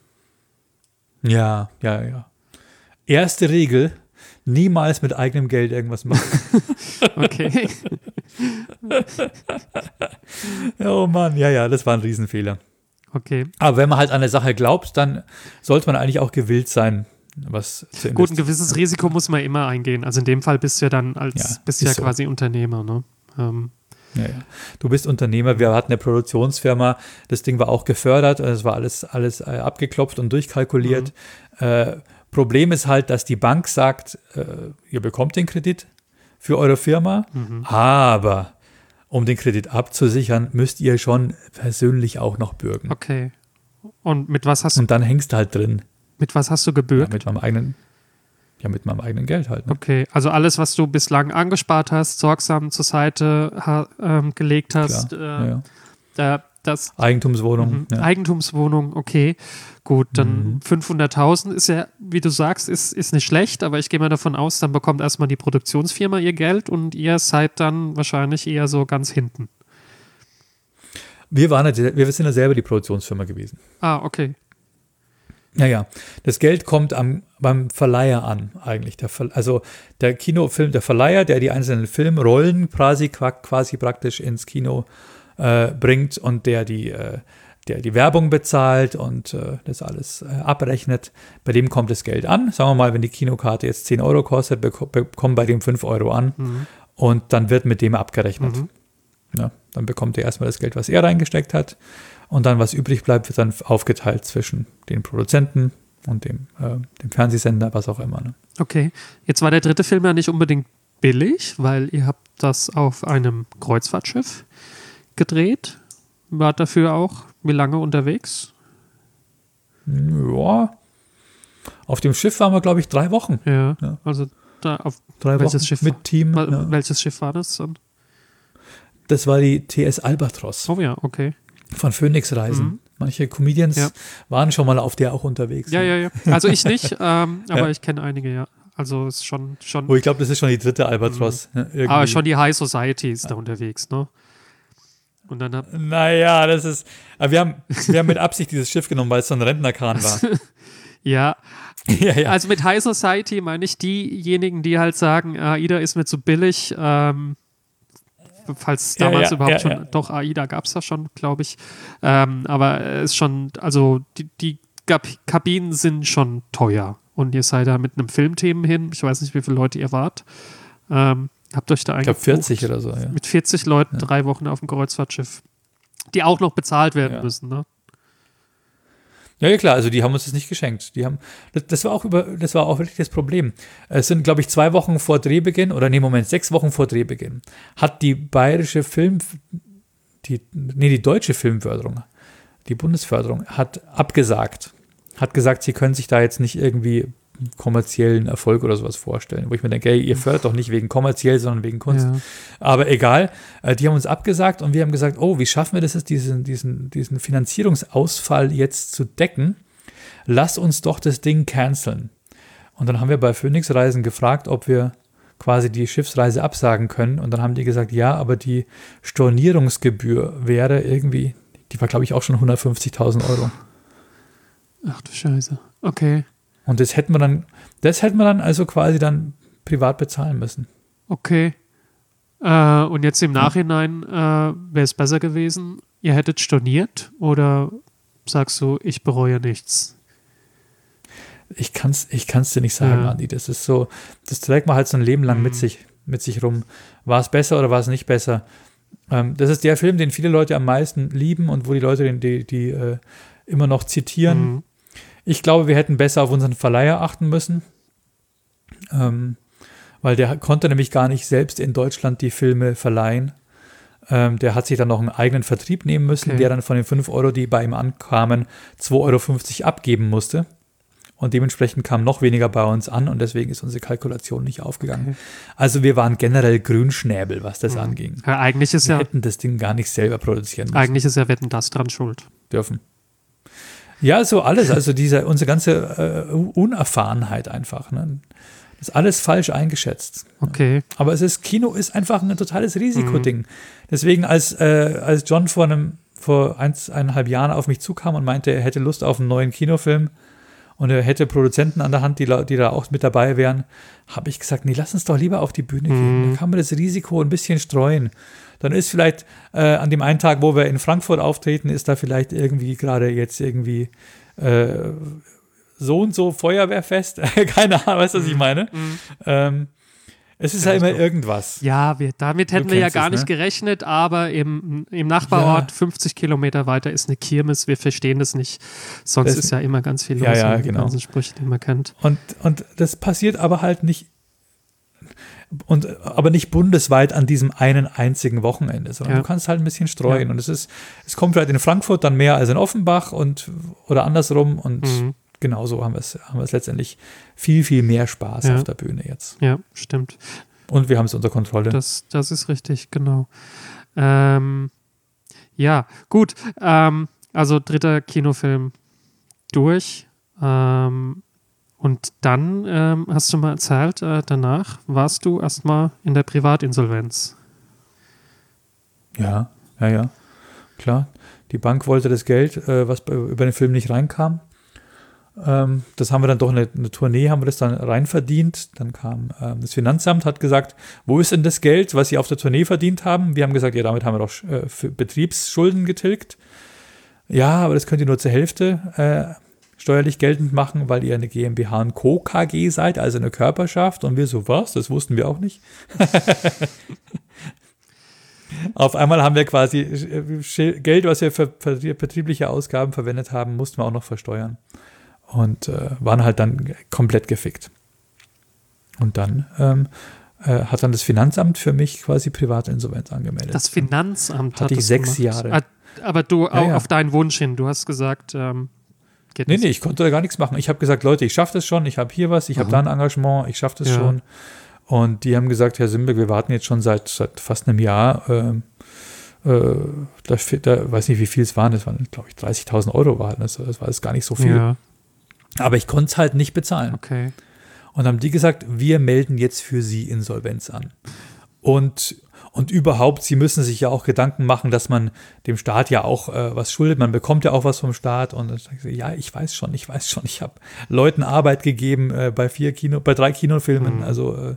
S3: Ja, ja, ja. Erste Regel, niemals mit eigenem Geld irgendwas machen.
S2: Okay.
S3: Oh Mann, ja, ja, das war ein Riesenfehler.
S2: Okay.
S3: Aber wenn man halt an eine Sache glaubt, dann sollte man eigentlich auch gewillt sein, was zu investieren.
S2: Gut, ein gewisses Risiko muss man immer eingehen. Also in dem Fall bist du ja dann als
S3: Ja,
S2: bist ja
S3: ist so.
S2: quasi Unternehmer, ne? Ähm,
S3: Ja, ja. Du bist Unternehmer, wir hatten eine Produktionsfirma, das Ding war auch gefördert, es war alles, alles äh, abgeklopft und durchkalkuliert. Mhm. Äh, Problem ist halt, dass die Bank sagt, äh, ihr bekommt den Kredit für eure Firma, mhm. aber um den Kredit abzusichern, müsst ihr schon persönlich auch noch bürgen.
S2: okay. Und mit was hast du,
S3: Und dann hängst du halt drin.
S2: mit was hast du
S3: Ja,
S2: gebürgt?
S3: mit meinem eigenen, ja, mit meinem eigenen Geld halt. Ne?
S2: Okay, also alles, was du bislang angespart hast, sorgsam zur Seite ha, ähm, gelegt hast,
S3: Klar,
S2: äh,
S3: ja, ja.
S2: da, das
S3: Eigentumswohnung.
S2: Mhm.
S3: Ja.
S2: Eigentumswohnung, okay. Gut, dann
S3: Mhm.
S2: fünfhunderttausend ist ja, wie du sagst, ist, ist nicht schlecht, aber ich gehe mal davon aus, dann bekommt erstmal die Produktionsfirma ihr Geld und ihr seid dann wahrscheinlich eher so ganz hinten.
S3: Wir, waren ja, wir sind ja selber die Produktionsfirma gewesen.
S2: Ah, okay.
S3: Naja, das Geld kommt am, beim Verleiher an, eigentlich. Der Ver, also der Kinofilm, der Verleiher, der die einzelnen Filmrollen quasi, quasi praktisch ins Kino äh, bringt und der die, äh, der die Werbung bezahlt und äh, das alles äh, abrechnet, bei dem kommt das Geld an. Sagen wir mal, wenn die Kinokarte jetzt zehn Euro kostet, beko- bekommen bei dem fünf Euro an
S2: Mhm.
S3: und dann wird mit dem abgerechnet.
S2: Mhm.
S3: Ja, dann bekommt er erstmal das Geld, was er reingesteckt hat. Und dann, was übrig bleibt, wird dann aufgeteilt zwischen den Produzenten und dem, äh, dem Fernsehsender, was auch immer. Ne?
S2: Okay. Jetzt war der dritte Film ja nicht unbedingt billig, weil ihr habt das auf einem Kreuzfahrtschiff gedreht. Wart dafür auch wie lange unterwegs?
S3: Ja, auf dem Schiff waren wir, glaube ich, drei Wochen.
S2: Ja,
S3: Ja.
S2: also da auf
S3: Drei
S2: welches
S3: Wochen
S2: Schiff
S3: mit Team.
S2: wa-
S3: Ja.
S2: welches Schiff war das dann?
S3: Das war die T S Albatros
S2: Oh ja, okay.
S3: von Phoenix Reisen.
S2: Mhm.
S3: Manche Comedians
S2: Ja.
S3: waren schon mal auf der auch unterwegs.
S2: Ja, ja, ja. Also ich nicht, ähm, aber
S3: Ja.
S2: ich kenne einige, ja. Also ist schon, schon
S3: Oh, ich glaube, das ist schon die dritte Albatros. ne, irgendwie.
S2: aber schon die High Society ist da unterwegs, ne? Und dann hab,
S3: Naja, das ist. Aber wir haben, wir haben mit Absicht dieses Schiff genommen, weil es so ein Rentnerkran war.
S2: ja,
S3: ja, ja.
S2: also mit High Society meine ich diejenigen, die halt sagen, AIDA ist mir zu billig, ähm, falls
S3: Ja,
S2: damals
S3: ja,
S2: überhaupt
S3: ja,
S2: schon,
S3: ja.
S2: doch AIDA gab es da schon, glaube ich. Ähm, aber es ist schon, also die, die Gab- Kabinen sind schon teuer. Und ihr seid da mit einem Filmthemen hin, ich weiß nicht, wie viele Leute ihr wart. Ähm, habt euch da
S3: Ich glaube
S2: eingebucht.
S3: vierzig oder so. Ja.
S2: Mit vierzig Leuten drei Wochen auf dem Kreuzfahrtschiff, die auch noch bezahlt werden
S3: Ja.
S2: müssen, ne?
S3: Ja, ja, klar, also die haben uns das nicht geschenkt. Die haben, das, das war auch über, das war auch wirklich das Problem. Es sind, glaube ich, zwei Wochen vor Drehbeginn, oder nee, Moment, sechs Wochen vor Drehbeginn, hat die bayerische Film, die, nee, die deutsche Filmförderung, die Bundesförderung, hat abgesagt. Hat gesagt, sie können sich da jetzt nicht irgendwie kommerziellen Erfolg oder sowas vorstellen. Wo ich mir denke, ey, ihr fördert doch nicht wegen kommerziell, sondern wegen Kunst.
S2: Ja.
S3: Aber egal, äh, die haben uns abgesagt und wir haben gesagt, oh, wie schaffen wir das jetzt, diesen, diesen, diesen Finanzierungsausfall jetzt zu decken? Lass uns doch das Ding canceln. Und dann haben wir bei Phoenix Reisen gefragt, ob wir quasi die Schiffsreise absagen können. Und dann haben die gesagt, ja, aber die Stornierungsgebühr wäre irgendwie, die war, glaube ich, auch schon hundertfünfzigtausend Euro.
S2: Ach du Scheiße. Okay.
S3: Und das hätten wir dann, das hätten wir dann also quasi dann privat bezahlen müssen.
S2: Okay. Äh, und jetzt im Nachhinein äh, wäre es besser gewesen, ihr hättet storniert oder sagst du, ich bereue nichts?
S3: Ich kann es ich kann's dir nicht sagen,
S2: Ja.
S3: Andi. Das ist so, das trägt man halt so ein Leben lang
S2: Mhm.
S3: mit sich, mit sich rum. War es besser oder war es nicht besser? Ähm, das ist der Film, den viele Leute am meisten lieben und wo die Leute den, die, die äh, immer noch zitieren.
S2: Mhm.
S3: Ich glaube, wir hätten besser auf unseren Verleiher achten müssen, ähm, weil der konnte nämlich gar nicht selbst in Deutschland die Filme verleihen. Ähm, der hat sich dann noch einen eigenen Vertrieb nehmen müssen,
S2: Okay.
S3: der dann von den fünf Euro, die bei ihm ankamen, zwei Euro fünfzig abgeben musste. Und dementsprechend kam noch weniger bei uns an und deswegen ist unsere Kalkulation nicht aufgegangen.
S2: Okay.
S3: Also wir waren generell Grünschnäbel, was das anging.
S2: Ja, eigentlich ist
S3: Wir
S2: ja,
S3: hätten das Ding gar nicht selber produzieren müssen
S2: eigentlich ist ja Wetten, das dran schuld.
S3: dürfen. Ja, so alles, also diese, unsere ganze äh, Unerfahrenheit einfach. Ne? Das ist alles falsch eingeschätzt.
S2: Okay.
S3: Aber es ist, Kino ist einfach ein totales Risikoding. Deswegen, als, äh, als John vor einem, vor eins, eineinhalb Jahren auf mich zukam und meinte, er hätte Lust auf einen neuen Kinofilm und er hätte Produzenten an der Hand, die, die da auch mit dabei wären, habe ich gesagt, nee, lass uns doch lieber auf die Bühne gehen. Dann kann man das Risiko ein bisschen streuen. Dann ist vielleicht äh, an dem einen Tag, wo wir in Frankfurt auftreten, ist da vielleicht irgendwie gerade jetzt irgendwie äh, so und so Feuerwehrfest. Keine Ahnung, weißt du, was ich meine?
S2: Mhm.
S3: Ähm, es ist ja immer irgendwas.
S2: Ja, wir, damit hätten
S3: Du
S2: wir ja
S3: kennst
S2: gar
S3: es,
S2: nicht
S3: ne?
S2: gerechnet, aber im, im Nachbarort,
S3: Ja.
S2: fünfzig Kilometer weiter, ist eine Kirmes. Wir verstehen das nicht. Sonst
S3: Das-
S2: ist ja immer ganz viel los.
S3: Ja, ja,
S2: und die
S3: genau.
S2: ganzen Sprüche, die man kennt.
S3: Und, und das passiert aber halt nicht, und, aber nicht bundesweit an diesem einen einzigen Wochenende, sondern
S2: Ja.
S3: du kannst halt ein bisschen streuen.
S2: Ja.
S3: Und es ist, es kommt vielleicht in Frankfurt dann mehr als in Offenbach und oder andersrum. Und
S2: Mhm.
S3: genauso haben wir es, haben wir es letztendlich viel, viel mehr Spaß
S2: Ja.
S3: auf der Bühne jetzt.
S2: Ja, stimmt.
S3: Und wir haben es unter Kontrolle.
S2: Das, das ist richtig, genau. Ähm, ja, gut. Ähm, also dritter Kinofilm durch. Ähm, und dann ähm, hast du mal erzählt, äh, danach warst du erstmal in der Privatinsolvenz.
S3: Ja, ja, ja. Klar. Die Bank wollte das Geld, äh, was bei, über den Film nicht reinkam. Ähm, das haben wir dann doch eine, eine Tournee, haben wir das dann reinverdient. Dann kam ähm, das Finanzamt, hat gesagt, wo ist denn das Geld, was Sie auf der Tournee verdient haben? Wir haben gesagt, ja, damit haben wir doch äh, für Betriebsschulden getilgt. Ja, aber das könnt ihr nur zur Hälfte äh, steuerlich geltend machen, weil ihr eine GmbH und Co. K G seid, also eine Körperschaft. Und wir so, was? Das wussten wir auch nicht. Auf einmal haben wir quasi äh, Geld, was wir für, für betriebliche Ausgaben verwendet haben, mussten wir auch noch versteuern. Und äh, waren halt dann komplett gefickt. Und dann ähm, äh, hat dann das Finanzamt für mich quasi Privatinsolvenz angemeldet.
S2: Das Finanzamt hat
S3: Hatte ich
S2: das
S3: sechs
S2: gemacht.
S3: Jahre.
S2: Ah, aber du auch
S3: ja.
S2: auf deinen Wunsch hin. Du hast gesagt, ähm, geht
S3: Nee,
S2: nicht.
S3: nee, ich konnte da gar nichts machen. Ich habe gesagt, Leute, ich schaffe das schon, ich habe hier was, ich habe
S2: Mhm.
S3: da ein Engagement, ich schaffe das
S2: Ja.
S3: schon. Und die haben gesagt, Herr Simbeck, wir warten jetzt schon seit, seit fast einem Jahr. Ähm, äh, da, da weiß nicht, wie viel es waren. Das waren, glaube ich, dreißigtausend Euro waren das. Das war jetzt gar nicht so viel.
S2: Ja,
S3: Aber ich konnte es halt nicht bezahlen.
S2: okay.
S3: Und haben die gesagt, wir melden jetzt für Sie Insolvenz an. Und, und überhaupt, Sie müssen sich ja auch Gedanken machen, dass man dem Staat ja auch äh, was schuldet. Man bekommt ja auch was vom Staat. Und dann sag ich so, ja, ich weiß schon, ich weiß schon. Ich habe Leuten Arbeit gegeben äh, bei vier Kino, bei drei Kinofilmen.
S2: Mhm.
S3: Also äh,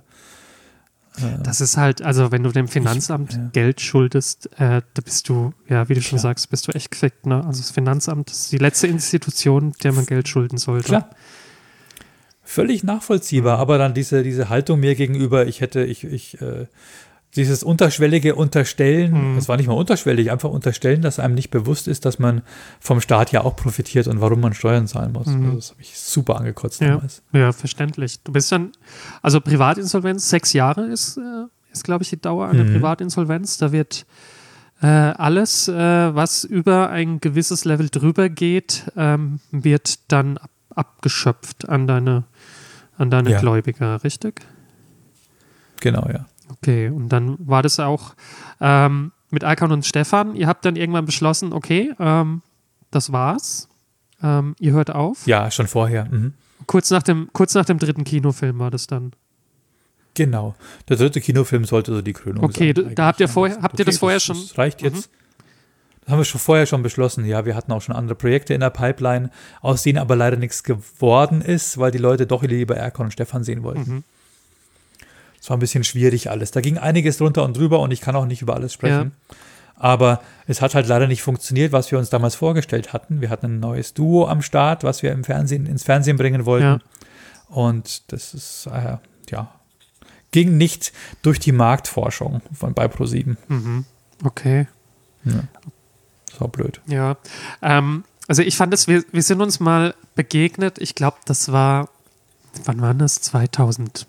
S2: Das ist halt, also wenn du dem Finanzamt
S3: Ich- ja.
S2: Geld schuldest, äh, da bist du, ja, wie du schon
S3: Klar.
S2: sagst, bist du echt gefickt, ne? Also das Finanzamt ist die letzte Institution, der man Geld schulden sollte.
S3: klar. Völlig nachvollziehbar, aber dann diese, diese Haltung mir gegenüber, ich hätte, ich, ich, äh, dieses unterschwellige Unterstellen,
S2: Mhm.
S3: das war nicht mal unterschwellig, einfach unterstellen, dass einem nicht bewusst ist, dass man vom Staat ja auch profitiert und warum man Steuern zahlen muss.
S2: Mhm.
S3: Also das habe ich super angekotzt
S2: Ja.
S3: damals.
S2: Ja, verständlich. Du bist dann, also Privatinsolvenz, sechs Jahre ist, äh, ist glaube ich, die Dauer einer
S3: Mhm.
S2: Privatinsolvenz. Da wird äh, alles, äh, was über ein gewisses Level drüber geht, ähm, wird dann ab, abgeschöpft an deine, an deine
S3: Ja.
S2: Gläubiger, richtig?
S3: Genau, ja.
S2: Okay, und dann war das auch ähm, mit Erkan und Stefan. Ihr habt dann irgendwann beschlossen, okay, ähm, das war's. Ähm, ihr hört auf.
S3: Ja, schon vorher. Mhm.
S2: Kurz nach dem, kurz nach dem dritten Kinofilm war das dann.
S3: Genau. Der dritte Kinofilm sollte so die Krönung
S2: Okay,
S3: sein.
S2: da- da habt ihr
S3: eigentlich.
S2: vorher- habt ihr das vorher
S3: das,
S2: schon-
S3: Das reicht jetzt. Das haben wir schon vorher schon beschlossen. Ja, wir hatten auch schon andere Projekte in der Pipeline, aus denen aber leider nichts geworden ist, weil die Leute doch lieber Erkan und Stefan sehen wollten.
S2: Mhm.
S3: Es war ein bisschen schwierig alles. Da ging einiges drunter und drüber und ich kann auch nicht über alles sprechen. Aber es hat halt leider nicht funktioniert, was wir uns damals vorgestellt hatten. Wir hatten ein neues Duo am Start, was wir im Fernsehen, ins Fernsehen bringen wollten.
S2: Ja.
S3: Und das ist, äh, ja, ging nicht durch die Marktforschung von bei ProSieben.
S2: Mhm. Okay.
S3: Ja. Das war blöd.
S2: Ja. Ähm, also ich fand es, wir, wir sind uns mal begegnet. Ich glaube, das war, wann war das? zweitausendacht,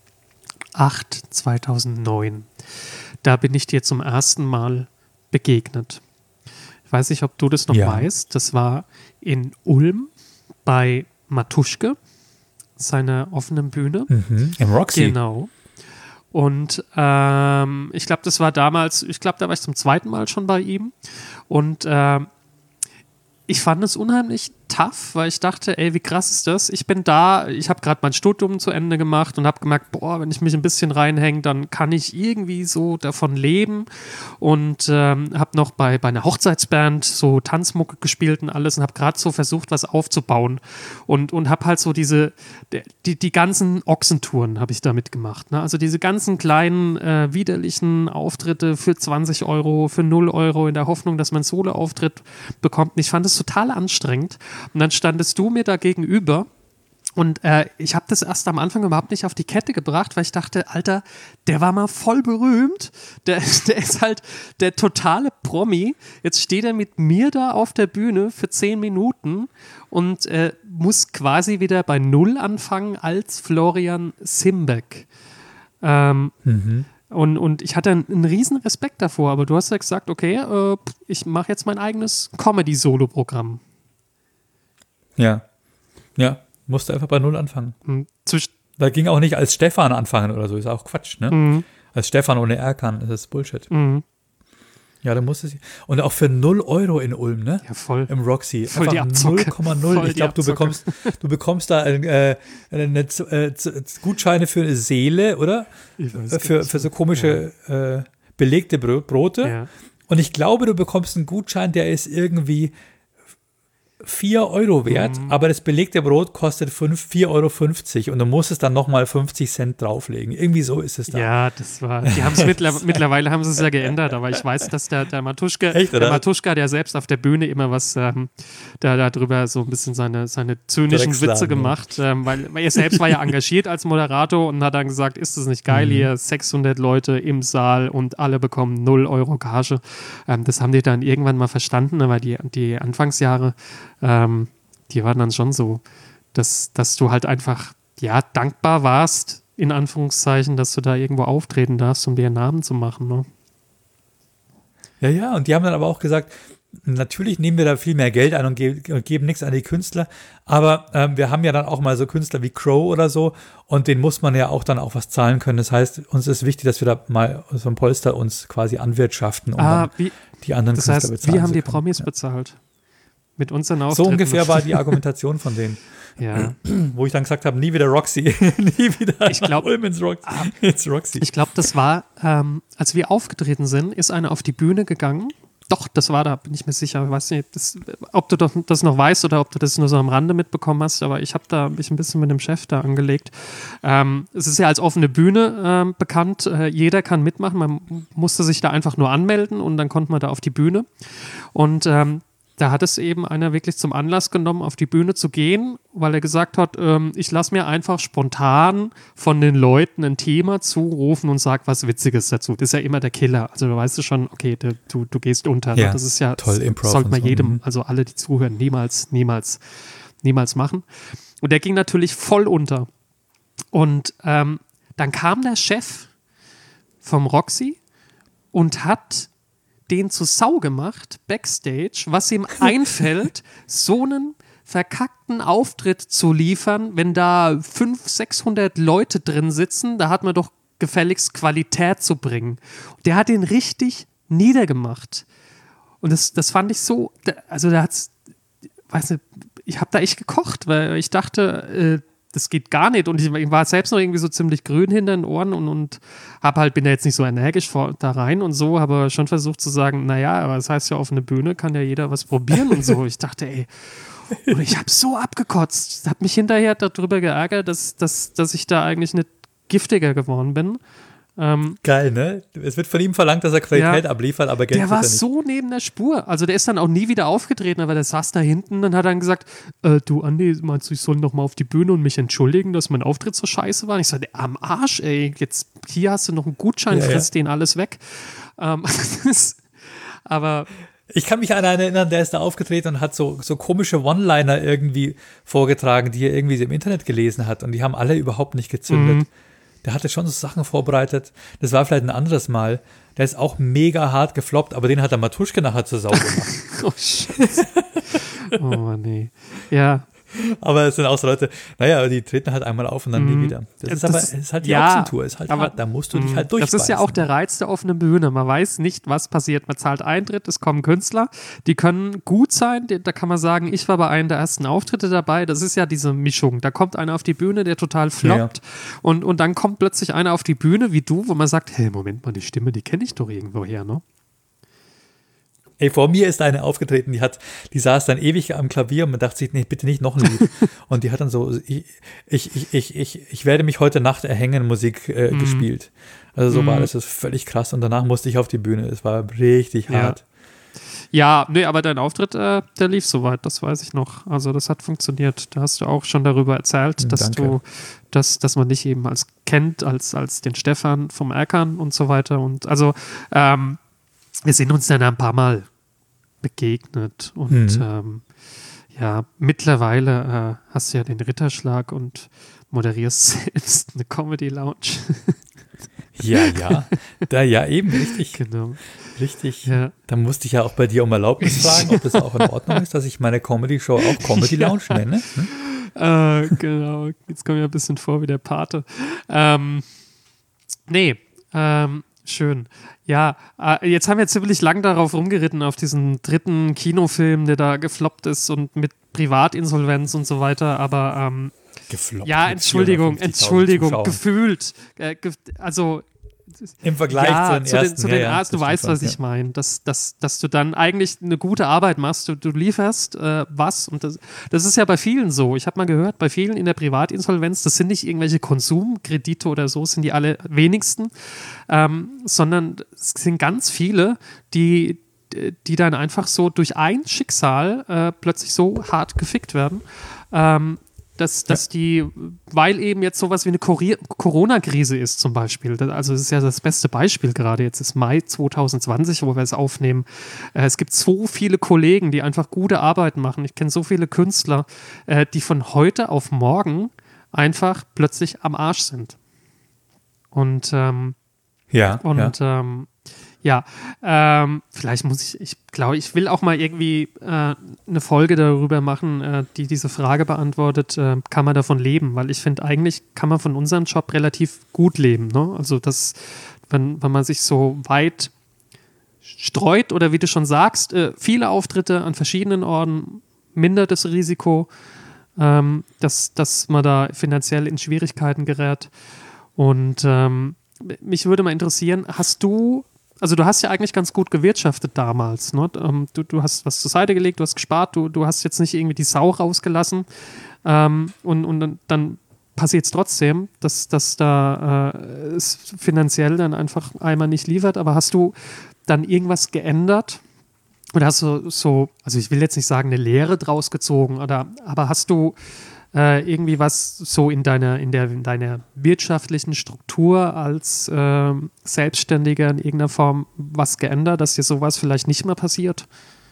S2: zweitausendneun. Da bin ich dir zum ersten Mal begegnet. Ich weiß nicht, ob du das noch
S3: Ja.
S2: weißt. Das war in Ulm bei Matuschke, seiner offenen Bühne.
S3: Mhm. Im Roxy.
S2: Genau. Und ähm, ich glaube, das war damals, ich glaube, da war ich zum zweiten Mal schon bei ihm. Und ähm, ich fand es unheimlich tough, weil ich dachte, ey, wie krass ist das? Ich bin da, ich habe gerade mein Studium zu Ende gemacht und habe gemerkt, boah, wenn ich mich ein bisschen reinhänge, dann kann ich irgendwie so davon leben und ähm, habe noch bei, bei einer Hochzeitsband so Tanzmucke gespielt und alles und habe gerade so versucht, was aufzubauen und, und habe halt so diese, die, die ganzen Ochsentouren habe ich damit gemacht, ne? Also diese ganzen kleinen, äh, widerlichen Auftritte für zwanzig Euro, für null Euro in der Hoffnung, dass man Solo-Auftritt bekommt. Und ich fand es total anstrengend. Und dann standest du mir da gegenüber und äh, ich habe das erst am Anfang überhaupt nicht auf die Kette gebracht, weil ich dachte, Alter, der war mal voll berühmt, der, der ist halt der totale Promi, jetzt steht er mit mir da auf der Bühne für zehn Minuten und äh, muss quasi wieder bei Null anfangen als Florian Simbeck. Ähm,
S3: Mhm.
S2: Und, und ich hatte einen, einen riesen Respekt davor, aber du hast ja gesagt, okay, äh, ich mache jetzt mein eigenes Comedy-Solo-Programm.
S3: Ja. Ja, musste einfach bei Null anfangen.
S2: Hm, Zwisch-
S3: Da ging auch nicht als Stefan anfangen oder so, ist auch Quatsch, ne?
S2: Mhm.
S3: Als Stefan ohne R kann, ist das Bullshit.
S2: Mhm.
S3: Ja, da musste sie. Und auch für null Euro in Ulm, ne?
S2: Ja, voll.
S3: Im Roxy.
S2: Voll die
S3: Einfach null
S2: Abzocke.
S3: Komma null.
S2: Voll
S3: Ich
S2: die
S3: glaube, du
S2: Abzocke.
S3: bekommst, du bekommst da ein, äh, eine, Z- äh, Z- Gutscheine für eine Seele, oder?
S2: Ich weiß
S3: Äh,
S2: gar
S3: Für,
S2: nicht.
S3: für so komische äh, belegte Bro- Brote.
S2: Ja.
S3: Und ich glaube, du bekommst einen Gutschein, der ist irgendwie vier Euro wert,
S2: Mhm.
S3: aber das belegte Brot kostet vier Euro fünfzig und du musst es dann nochmal fünfzig Cent drauflegen. Irgendwie so ist es da.
S2: Ja, das war, die haben es mittler, mittlerweile haben sie es ja geändert, aber ich weiß, dass der, der Matuschka,
S3: Echt, oder?
S2: der Matuschka, der selbst auf der Bühne immer was, ähm, da darüber so ein bisschen seine, seine zynischen
S3: Drecksladen,
S2: Witze
S3: ja.
S2: gemacht, ähm, weil, weil er selbst war ja engagiert als Moderator und hat dann gesagt, ist das nicht geil
S3: Mhm.
S2: hier, sechshundert Leute im Saal und alle bekommen null Euro Gage. Ähm, das haben die dann irgendwann mal verstanden, aber die, die Anfangsjahre, ähm, die waren dann schon so, dass, dass du halt einfach, ja, dankbar warst, in Anführungszeichen, dass du da irgendwo auftreten darfst, um dir einen Namen zu machen. Ne?
S3: Ja, ja, und die haben dann aber auch gesagt, natürlich nehmen wir da viel mehr Geld ein und, ge und geben nichts an die Künstler, aber ähm, wir haben ja dann auch mal so Künstler wie Crow oder so und denen muss man ja auch dann auch was zahlen können. Das heißt, uns ist wichtig, dass wir da mal so ein Polster uns quasi anwirtschaften, um
S2: Ah,
S3: dann
S2: wie,
S3: die anderen
S2: das
S3: Künstler
S2: heißt,
S3: bezahlen
S2: wir haben
S3: zu
S2: die
S3: können.
S2: Promis
S3: Ja.
S2: bezahlt. Mit unseren
S3: So
S2: Auftritten.
S3: ungefähr war die Argumentation von denen,
S2: Ja.
S3: wo ich dann gesagt habe, nie wieder Roxy, nie wieder
S2: Ich glaub-
S3: Ulm ins, Rox ins Roxy.
S2: Ich glaube, das war, ähm, als wir aufgetreten sind, ist einer auf die Bühne gegangen. Doch, das war da, bin ich mir sicher. Ich weiß nicht, das, ob du doch, das noch weißt oder ob du das nur so am Rande mitbekommen hast, aber ich habe da mich ein bisschen mit dem Chef da angelegt. Ähm, es ist ja als offene Bühne ähm, bekannt. Äh, jeder kann mitmachen. Man musste sich da einfach nur anmelden und dann konnte man da auf die Bühne. Und ähm, da hat es eben einer wirklich zum Anlass genommen, auf die Bühne zu gehen, weil er gesagt hat, ähm, ich lasse mir einfach spontan von den Leuten ein Thema zurufen und sag was Witziges dazu. Das ist ja immer der Killer. Also du weißt schon, okay, du, du, du gehst unter.
S3: Ja,
S2: Ne? Das ist ja,
S3: toll,
S2: das
S3: Improv
S2: sollte man
S3: und so.
S2: jedem,
S3: Mhm.
S2: also alle, die zuhören, niemals, niemals, niemals machen. Und der ging natürlich voll unter. Und ähm, dann kam der Chef vom Roxy und hat den zu Sau gemacht, Backstage, was ihm einfällt, so einen verkackten Auftritt zu liefern, wenn da fünfhundert, sechshundert Leute drin sitzen, da hat man doch gefälligst Qualität zu bringen. Und der hat ihn richtig niedergemacht. Und das, das fand ich so, also da hat's, weiß nicht, ich habe da echt gekocht, weil ich dachte, äh, das geht gar nicht. Und ich war selbst noch irgendwie so ziemlich grün hinter den Ohren und, und hab halt, bin da jetzt nicht so energisch vor, da rein und so, habe schon versucht zu sagen, naja, aber das heißt ja, auf eine Bühne kann ja jeder was probieren und so. Ich dachte, ey, und ich habe so abgekotzt, habe mich hinterher darüber geärgert, dass, dass, dass ich da eigentlich nicht giftiger geworden bin. Ähm,
S3: Geil, ne? Es wird von ihm verlangt, dass er Qualität
S2: Ja.
S3: abliefert, aber Geld
S2: Der
S3: kriegt
S2: war
S3: er nicht.
S2: so neben der Spur. Also der ist dann auch nie wieder aufgetreten, aber der saß da hinten und hat dann gesagt, äh, du Andi, meinst du, ich soll noch mal auf die Bühne und mich entschuldigen, dass mein Auftritt so scheiße war? Und ich sagte, am Arsch, ey, jetzt hier hast du noch einen Gutschein,
S3: Ja, ja.
S2: frisst den alles weg. Ähm, das ist, aber
S3: Ich kann mich an einen erinnern, der ist da aufgetreten und hat so, so komische One-Liner irgendwie vorgetragen, die er irgendwie im Internet gelesen hat und die haben alle überhaupt nicht gezündet.
S2: Mhm.
S3: Der hatte schon so Sachen vorbereitet. Das war vielleicht ein anderes Mal. Der ist auch mega hart gefloppt, aber den hat der Matuschke nachher zur Sau gemacht.
S2: oh Scheiße. Oh Mann, nee. Ja,
S3: Aber es sind auch so Leute, naja, die treten halt einmal auf und dann nie wieder. Das ist
S2: Das-
S3: aber, es ist halt die
S2: ja,
S3: Ochsentour, ist halt
S2: aber-
S3: hart, da musst du dich halt
S2: Das
S3: durchbeißen.
S2: ist ja auch der Reiz der offenen Bühne. Man weiß nicht, was passiert. Man zahlt Eintritt, es kommen Künstler, die können gut sein. Die- Da kann man sagen, ich war bei einem der ersten Auftritte dabei. Das ist ja diese Mischung. Da kommt einer auf die Bühne, der total floppt. Und, und dann kommt plötzlich einer auf die Bühne wie du, wo man sagt, hey, Moment mal, die Stimme, die kenne ich doch irgendwoher, ne?
S3: Ey, vor mir ist eine aufgetreten, die hat, die saß dann ewig am Klavier und man dachte sich, nee, bitte nicht noch ein Lied. Und die hat dann so, ich, ich, ich, ich, ich, ich werde mich heute Nacht erhängen, Musik äh,
S2: Mhm.
S3: gespielt. Also so
S2: Mhm.
S3: war das, das ist völlig krass. Und danach musste ich auf die Bühne. Es war richtig
S2: Ja.
S3: hart.
S2: Ja, nee, aber dein Auftritt, äh, der lief soweit, das weiß ich noch. Also das hat funktioniert. Da hast du auch schon darüber erzählt,
S3: Mhm,
S2: dass
S3: danke.
S2: du, dass, dass man dich eben als kennt, als, als den Stefan vom Erkern und so weiter. Und also ähm, wir sind uns dann ein paar Mal begegnet und
S3: Mhm.
S2: ähm, ja, mittlerweile äh, hast du ja den Ritterschlag und moderierst selbst eine Comedy Lounge.
S3: Ja, ja. Da, ja, eben, richtig.
S2: Genau.
S3: Richtig.
S2: Ja.
S3: Da musste ich ja auch bei dir um Erlaubnis fragen, ob das auch in Ordnung ist, dass ich meine Comedy-Show auch Comedy Lounge nenne. Hm?
S2: Äh, genau, jetzt komme ich ein bisschen vor wie der Pate. Ähm, nee, ähm, schön. Ja, äh, jetzt haben wir ziemlich lang darauf rumgeritten, auf diesen dritten Kinofilm, der da gefloppt ist und mit Privatinsolvenz und so weiter, aber ähm,
S3: Gefloppt.
S2: ja,
S3: mit
S2: Entschuldigung,
S3: vierhundertfünfzigtausend
S2: Entschuldigung,
S3: Zuschauern.
S2: gefühlt. Äh, ge also
S3: Im Vergleich
S2: ja,
S3: zu den
S2: zu
S3: ersten.
S2: den, zu
S3: ja,
S2: den
S3: ja,
S2: ersten, du
S3: das
S2: weißt,
S3: stimmt
S2: was
S3: schon,
S2: ich meine, dass, dass, dass du dann eigentlich eine gute Arbeit machst, du, du lieferst äh, was und das, das ist ja bei vielen so. Ich habe mal gehört, bei vielen in der Privatinsolvenz, das sind nicht irgendwelche Konsumkredite oder so, sind die alle wenigsten, ähm, sondern es sind ganz viele, die, die dann einfach so durch ein Schicksal äh, plötzlich so hart gefickt werden, ähm, dass, dass die, weil eben jetzt sowas wie eine Cori- Corona-Krise ist zum Beispiel, das, also das ist ja das beste Beispiel gerade, jetzt ist Mai zwanzig zwanzig, wo wir es aufnehmen, äh, es gibt so viele Kollegen, die einfach gute Arbeit machen, ich kenne so viele Künstler, äh, die von heute auf morgen einfach plötzlich am Arsch sind. Und ähm,
S3: Ja,
S2: und
S3: ja.
S2: ähm, ja, ähm, vielleicht muss ich, ich glaube, ich will auch mal irgendwie äh, eine Folge darüber machen, äh, die diese Frage beantwortet, äh, kann man davon leben? Weil ich finde, eigentlich kann man von unserem Job relativ gut leben. Ne? Also, das, wenn, wenn man sich so weit streut oder wie du schon sagst, äh, viele Auftritte an verschiedenen Orten, mindert das Risiko, ähm, dass, dass man da finanziell in Schwierigkeiten gerät. Und ähm, mich würde mal interessieren, hast du, also du hast ja eigentlich ganz gut gewirtschaftet damals, ne? Ähm, du, du hast was zur Seite gelegt, du hast gespart, du, du hast jetzt nicht irgendwie die Sau rausgelassen ähm, und, und dann- dann passiert es trotzdem, dass, dass da äh, es finanziell dann einfach einmal nicht liefert, aber hast du dann irgendwas geändert? Oder hast du so, also ich will jetzt nicht sagen, eine Lehre draus gezogen, oder, aber hast du äh, irgendwie was so in deiner, in der, in deiner wirtschaftlichen Struktur als ähm, Selbstständiger in irgendeiner Form was geändert, dass dir sowas vielleicht nicht mehr passiert?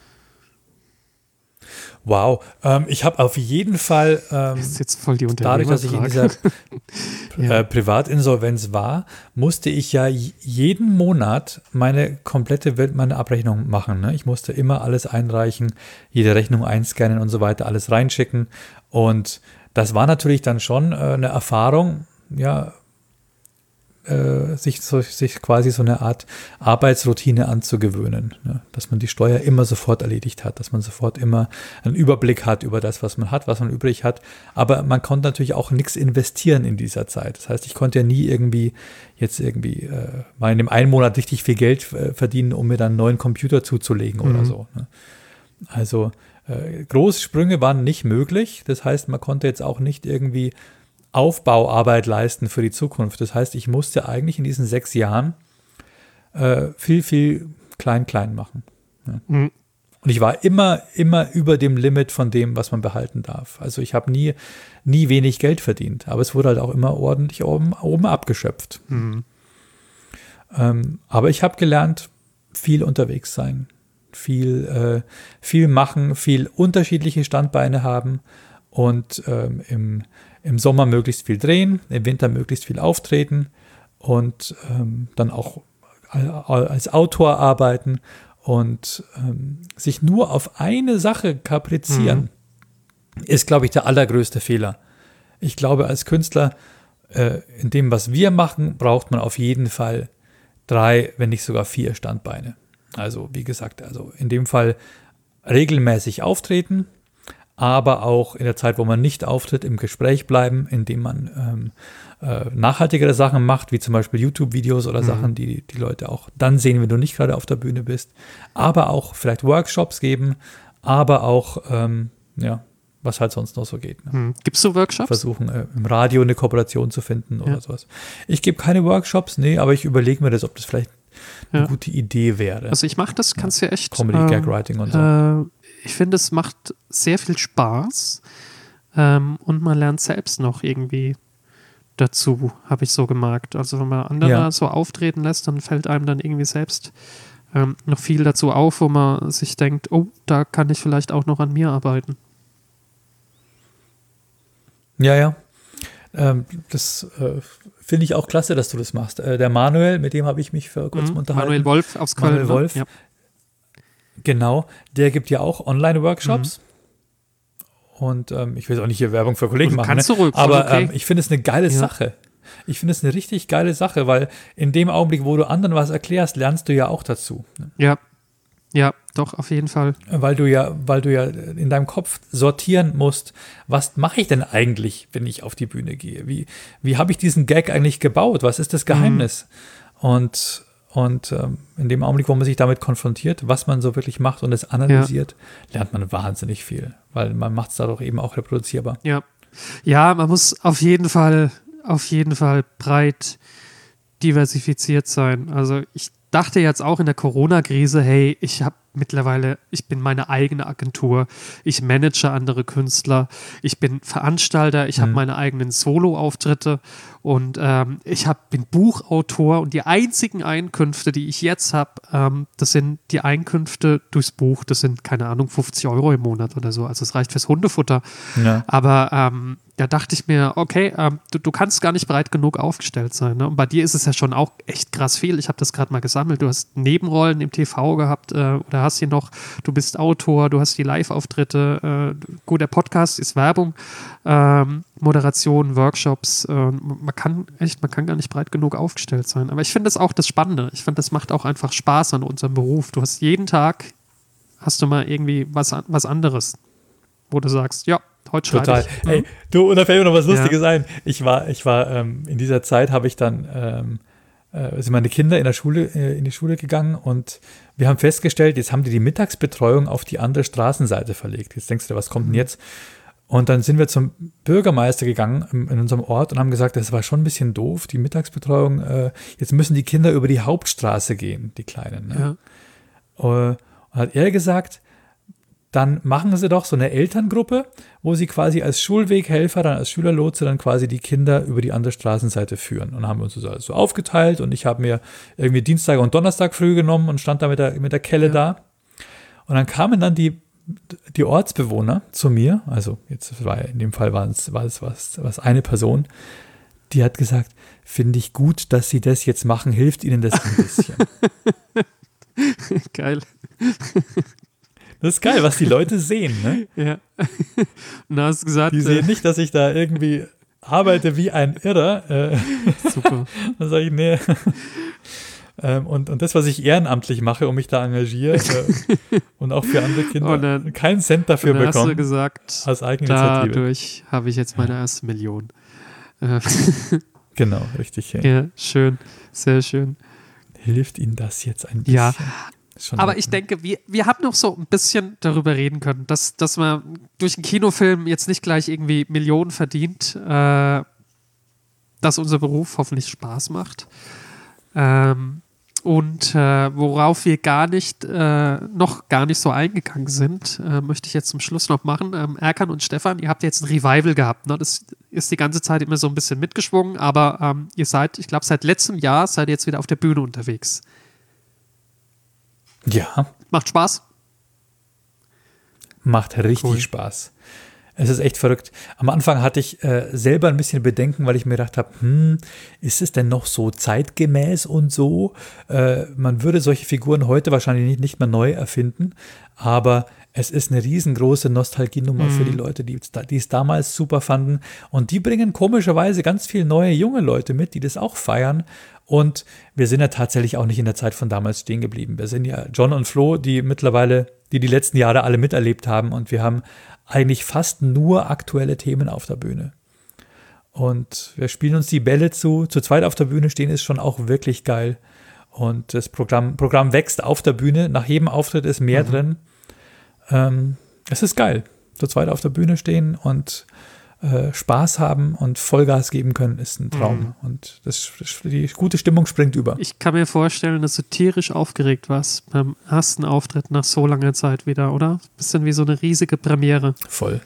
S3: Wow. Ähm, ich habe auf jeden Fall ähm,
S2: Das ist jetzt voll die
S3: dadurch, dass ich in
S2: Unternehmerfrage.
S3: dieser
S2: Ja.
S3: äh, Privatinsolvenz war, musste ich ja j- jeden Monat meine komplette Welt, meine Abrechnung machen. Ne? Ich musste immer alles einreichen, jede Rechnung einscannen und so weiter, alles reinschicken. Und das war natürlich dann schon äh, eine Erfahrung, ja, äh, sich, so, sich quasi so eine Art Arbeitsroutine anzugewöhnen. Ne? Dass man die Steuer immer sofort erledigt hat, dass man sofort immer einen Überblick hat über das, was man hat, was man übrig hat. Aber man konnte natürlich auch nichts investieren in dieser Zeit. Das heißt, ich konnte ja nie irgendwie jetzt irgendwie äh, mal in dem einen Monat richtig viel Geld äh, verdienen, um mir dann einen neuen Computer zuzulegen oder
S2: Mhm.
S3: so. Ne? Also äh, große Sprünge waren nicht möglich. Das heißt, man konnte jetzt auch nicht irgendwie Aufbauarbeit leisten für die Zukunft. Das heißt, ich musste eigentlich in diesen sechs Jahren äh, viel, viel klein, klein machen. Ja.
S2: Mhm.
S3: Und ich war immer, immer über dem Limit von dem, was man behalten darf. Also ich habe nie, nie wenig Geld verdient, aber es wurde halt auch immer ordentlich oben, oben abgeschöpft.
S2: Mhm.
S3: Ähm, aber ich habe gelernt, viel unterwegs sein, viel, äh, viel machen, viel unterschiedliche Standbeine haben und ähm, im, im Sommer möglichst viel drehen, im Winter möglichst viel auftreten und ähm, dann auch als Autor arbeiten und ähm, sich nur auf eine Sache kaprizieren. ist, glaube ich, der allergrößte Fehler. Ich glaube, als Künstler, äh, in dem, was wir machen, braucht man auf jeden Fall drei, wenn nicht sogar vier Standbeine. Also, wie gesagt, also in dem Fall regelmäßig auftreten, aber auch in der Zeit, wo man nicht auftritt, im Gespräch bleiben, indem man ähm, äh, nachhaltigere Sachen macht, wie zum Beispiel YouTube-Videos oder mhm. Sachen, die die Leute auch dann sehen, wenn du nicht gerade auf der Bühne bist. Aber auch vielleicht Workshops geben, aber auch, ähm, ja, was halt sonst noch so geht. Ne?
S2: Mhm. Gibst du Workshops?
S3: Versuchen, äh, im Radio eine Kooperation zu finden oder
S2: ja.
S3: sowas. Ich gebe keine Workshops, nee, aber ich überlege mir das, ob das vielleicht eine
S2: ja.
S3: gute Idee wäre.
S2: Also ich mache das, kannst du ja echt.
S3: Comedy,
S2: ähm,
S3: Gag-Writing und so.
S2: Äh, ich finde, es macht sehr viel Spaß ähm, und man lernt selbst noch irgendwie dazu, habe ich so gemerkt. Also wenn man andere
S3: Ja.
S2: so auftreten lässt, dann fällt einem dann irgendwie selbst ähm, noch viel dazu auf, wo man sich denkt, oh, da kann ich vielleicht auch noch an mir arbeiten.
S3: Ja, ja. Ähm, das äh, finde ich auch klasse, dass du das machst. Äh, der Manuel, mit dem habe ich mich vor kurzem
S2: Mhm.
S3: unterhalten.
S2: Manuel Wolf aus Köln.
S3: Manuel Wolf.
S2: Ne? Ja.
S3: Genau, der gibt ja auch Online-Workshops.
S2: Mhm.
S3: Und ähm, ich will auch nicht hier Werbung für Kollegen
S2: Und
S3: machen.
S2: kannst
S3: Ne?
S2: du ruhig, voll
S3: aber
S2: okay.
S3: ähm, ich finde es eine geile
S2: Ja.
S3: Sache. Ich finde es eine richtig geile Sache, weil in dem Augenblick, wo du anderen was erklärst, lernst du ja auch dazu. Ne?
S2: Ja. Ja, doch, auf jeden Fall.
S3: Weil du ja, weil du ja in deinem Kopf sortieren musst, was mache ich denn eigentlich, wenn ich auf die Bühne gehe? Wie, wie habe ich diesen Gag eigentlich gebaut? Was ist das Geheimnis? Mhm. Und, und ähm, in dem Augenblick, wo man sich damit konfrontiert, was man so wirklich macht und es analysiert, ja. lernt man wahnsinnig viel, weil man macht es dadurch eben auch reproduzierbar.
S2: Ja. Ja, man muss auf jeden Fall, auf jeden Fall breit diversifiziert sein. Also ich dachte jetzt auch in der Corona-Krise, hey, ich habe mittlerweile, ich bin meine eigene Agentur, ich manage andere Künstler, ich bin Veranstalter, ich mhm. habe meine eigenen Solo-Auftritte und ähm, ich hab, bin Buchautor und die einzigen Einkünfte, die ich jetzt habe, ähm, das sind die Einkünfte durchs Buch, das sind, keine Ahnung, fünfzig Euro im Monat oder so, also es reicht fürs Hundefutter. Ja. Aber ähm, da dachte ich mir, okay, ähm, du, du kannst gar nicht breit genug aufgestellt sein. Ne? Und bei dir ist es ja schon auch echt krass viel. Ich habe das gerade mal gesammelt. Du hast Nebenrollen im T V gehabt äh, oder hast hier noch, du bist Autor, du hast die Live-Auftritte. Äh, gut, der Podcast ist Werbung, ähm, Moderation, Workshops. Äh, man kann echt, man kann gar nicht breit genug aufgestellt sein. Aber ich finde das auch das Spannende. Ich finde, das macht auch einfach Spaß an unserem Beruf. Du hast jeden Tag, hast du mal irgendwie was, was anderes, wo du sagst, ja, heute schreibe
S3: Total.
S2: ich.
S3: Ey, du, und da fällt mir noch was Lustiges
S2: Ja.
S3: ein. Ich war, ich war ähm, in dieser Zeit habe ich dann ähm, äh, sind meine Kinder in der Schule, äh, in die Schule gegangen und wir haben festgestellt, jetzt haben die die Mittagsbetreuung auf die andere Straßenseite verlegt. Jetzt denkst du dir, was kommt denn jetzt? Und dann sind wir zum Bürgermeister gegangen in, in unserem Ort und haben gesagt, das war schon ein bisschen doof, die Mittagsbetreuung, äh, jetzt müssen die Kinder über die Hauptstraße gehen, die Kleinen. Ne? Ja. Und hat er gesagt, dann machen sie doch so eine Elterngruppe, wo sie quasi als Schulweghelfer, dann als Schülerlotse dann quasi die Kinder über die andere Straßenseite führen. Und dann haben wir uns so, so aufgeteilt und ich habe mir irgendwie Dienstag und Donnerstag früh genommen und stand da mit der, mit der Kelle ja. da. Und dann kamen dann die, die Ortsbewohner zu mir, also jetzt war in dem Fall war es, war es was, was eine Person, die hat gesagt, finde ich gut, dass sie das jetzt machen, hilft ihnen das ein bisschen.
S2: Geil.
S3: Das ist geil, was die Leute sehen, ne?
S2: Ja. Und da hast du gesagt,
S3: die sehen äh, nicht, dass ich da irgendwie arbeite wie ein Irrer. Äh,
S2: super.
S3: Dann sage ich, nee. ähm, und, und das, was ich ehrenamtlich mache, um mich da engagiere äh, und auch für andere Kinder dann, keinen Cent dafür
S2: und dann
S3: bekommen.
S2: Hast du gesagt,
S3: als Eigeninitiative.
S2: Dadurch habe ich jetzt meine erste Million.
S3: Genau, richtig.
S2: Ja. ja, schön. Sehr schön.
S3: Hilft Ihnen das jetzt ein bisschen?
S2: Ja.
S3: Schon
S2: aber ich denke, wir, wir haben noch so ein bisschen darüber reden können, dass, dass man durch einen Kinofilm jetzt nicht gleich irgendwie Millionen verdient, äh, dass unser Beruf hoffentlich Spaß macht. Ähm, und äh, worauf wir gar nicht, äh, noch gar nicht so eingegangen sind, äh, möchte ich jetzt zum Schluss noch machen. Ähm, Erkan und Stefan, ihr habt jetzt ein Revival gehabt. Ne? Das ist die ganze Zeit immer so ein bisschen mitgeschwungen, aber ähm, ihr seid, ich glaube, seit letztem Jahr seid ihr jetzt wieder auf der Bühne unterwegs.
S3: Ja.
S2: Macht Spaß?
S3: Macht richtig cool. Spaß. Es ist echt verrückt. Am Anfang hatte ich äh, selber ein bisschen Bedenken, weil ich mir gedacht habe, hm, ist es denn noch so zeitgemäß und so? Äh, man würde solche Figuren heute wahrscheinlich nicht, nicht mehr neu erfinden, aber Es ist eine riesengroße Nostalgienummer
S2: Mhm.
S3: für die Leute, die, die es damals super fanden. Und die bringen komischerweise ganz viele neue junge Leute mit, die das auch feiern. Und wir sind ja tatsächlich auch nicht in der Zeit von damals stehen geblieben. Wir sind ja John und Flo, die mittlerweile, die die letzten Jahre alle miterlebt haben. Und wir haben eigentlich fast nur aktuelle Themen auf der Bühne. Und wir spielen uns die Bälle zu. Zu zweit auf der Bühne stehen ist schon auch wirklich geil. Und das Programm, Programm wächst auf der Bühne. Nach jedem Auftritt ist mehr mhm. drin. Ähm, es ist geil. Zu zweit auf der Bühne stehen und äh, Spaß haben und Vollgas geben können, ist ein Traum.
S2: Mhm.
S3: Und das, das, die gute Stimmung springt über.
S2: Ich kann mir vorstellen, dass du tierisch aufgeregt warst beim ersten Auftritt nach so langer Zeit wieder, oder? Bisschen wie so eine riesige Premiere.
S3: Voll.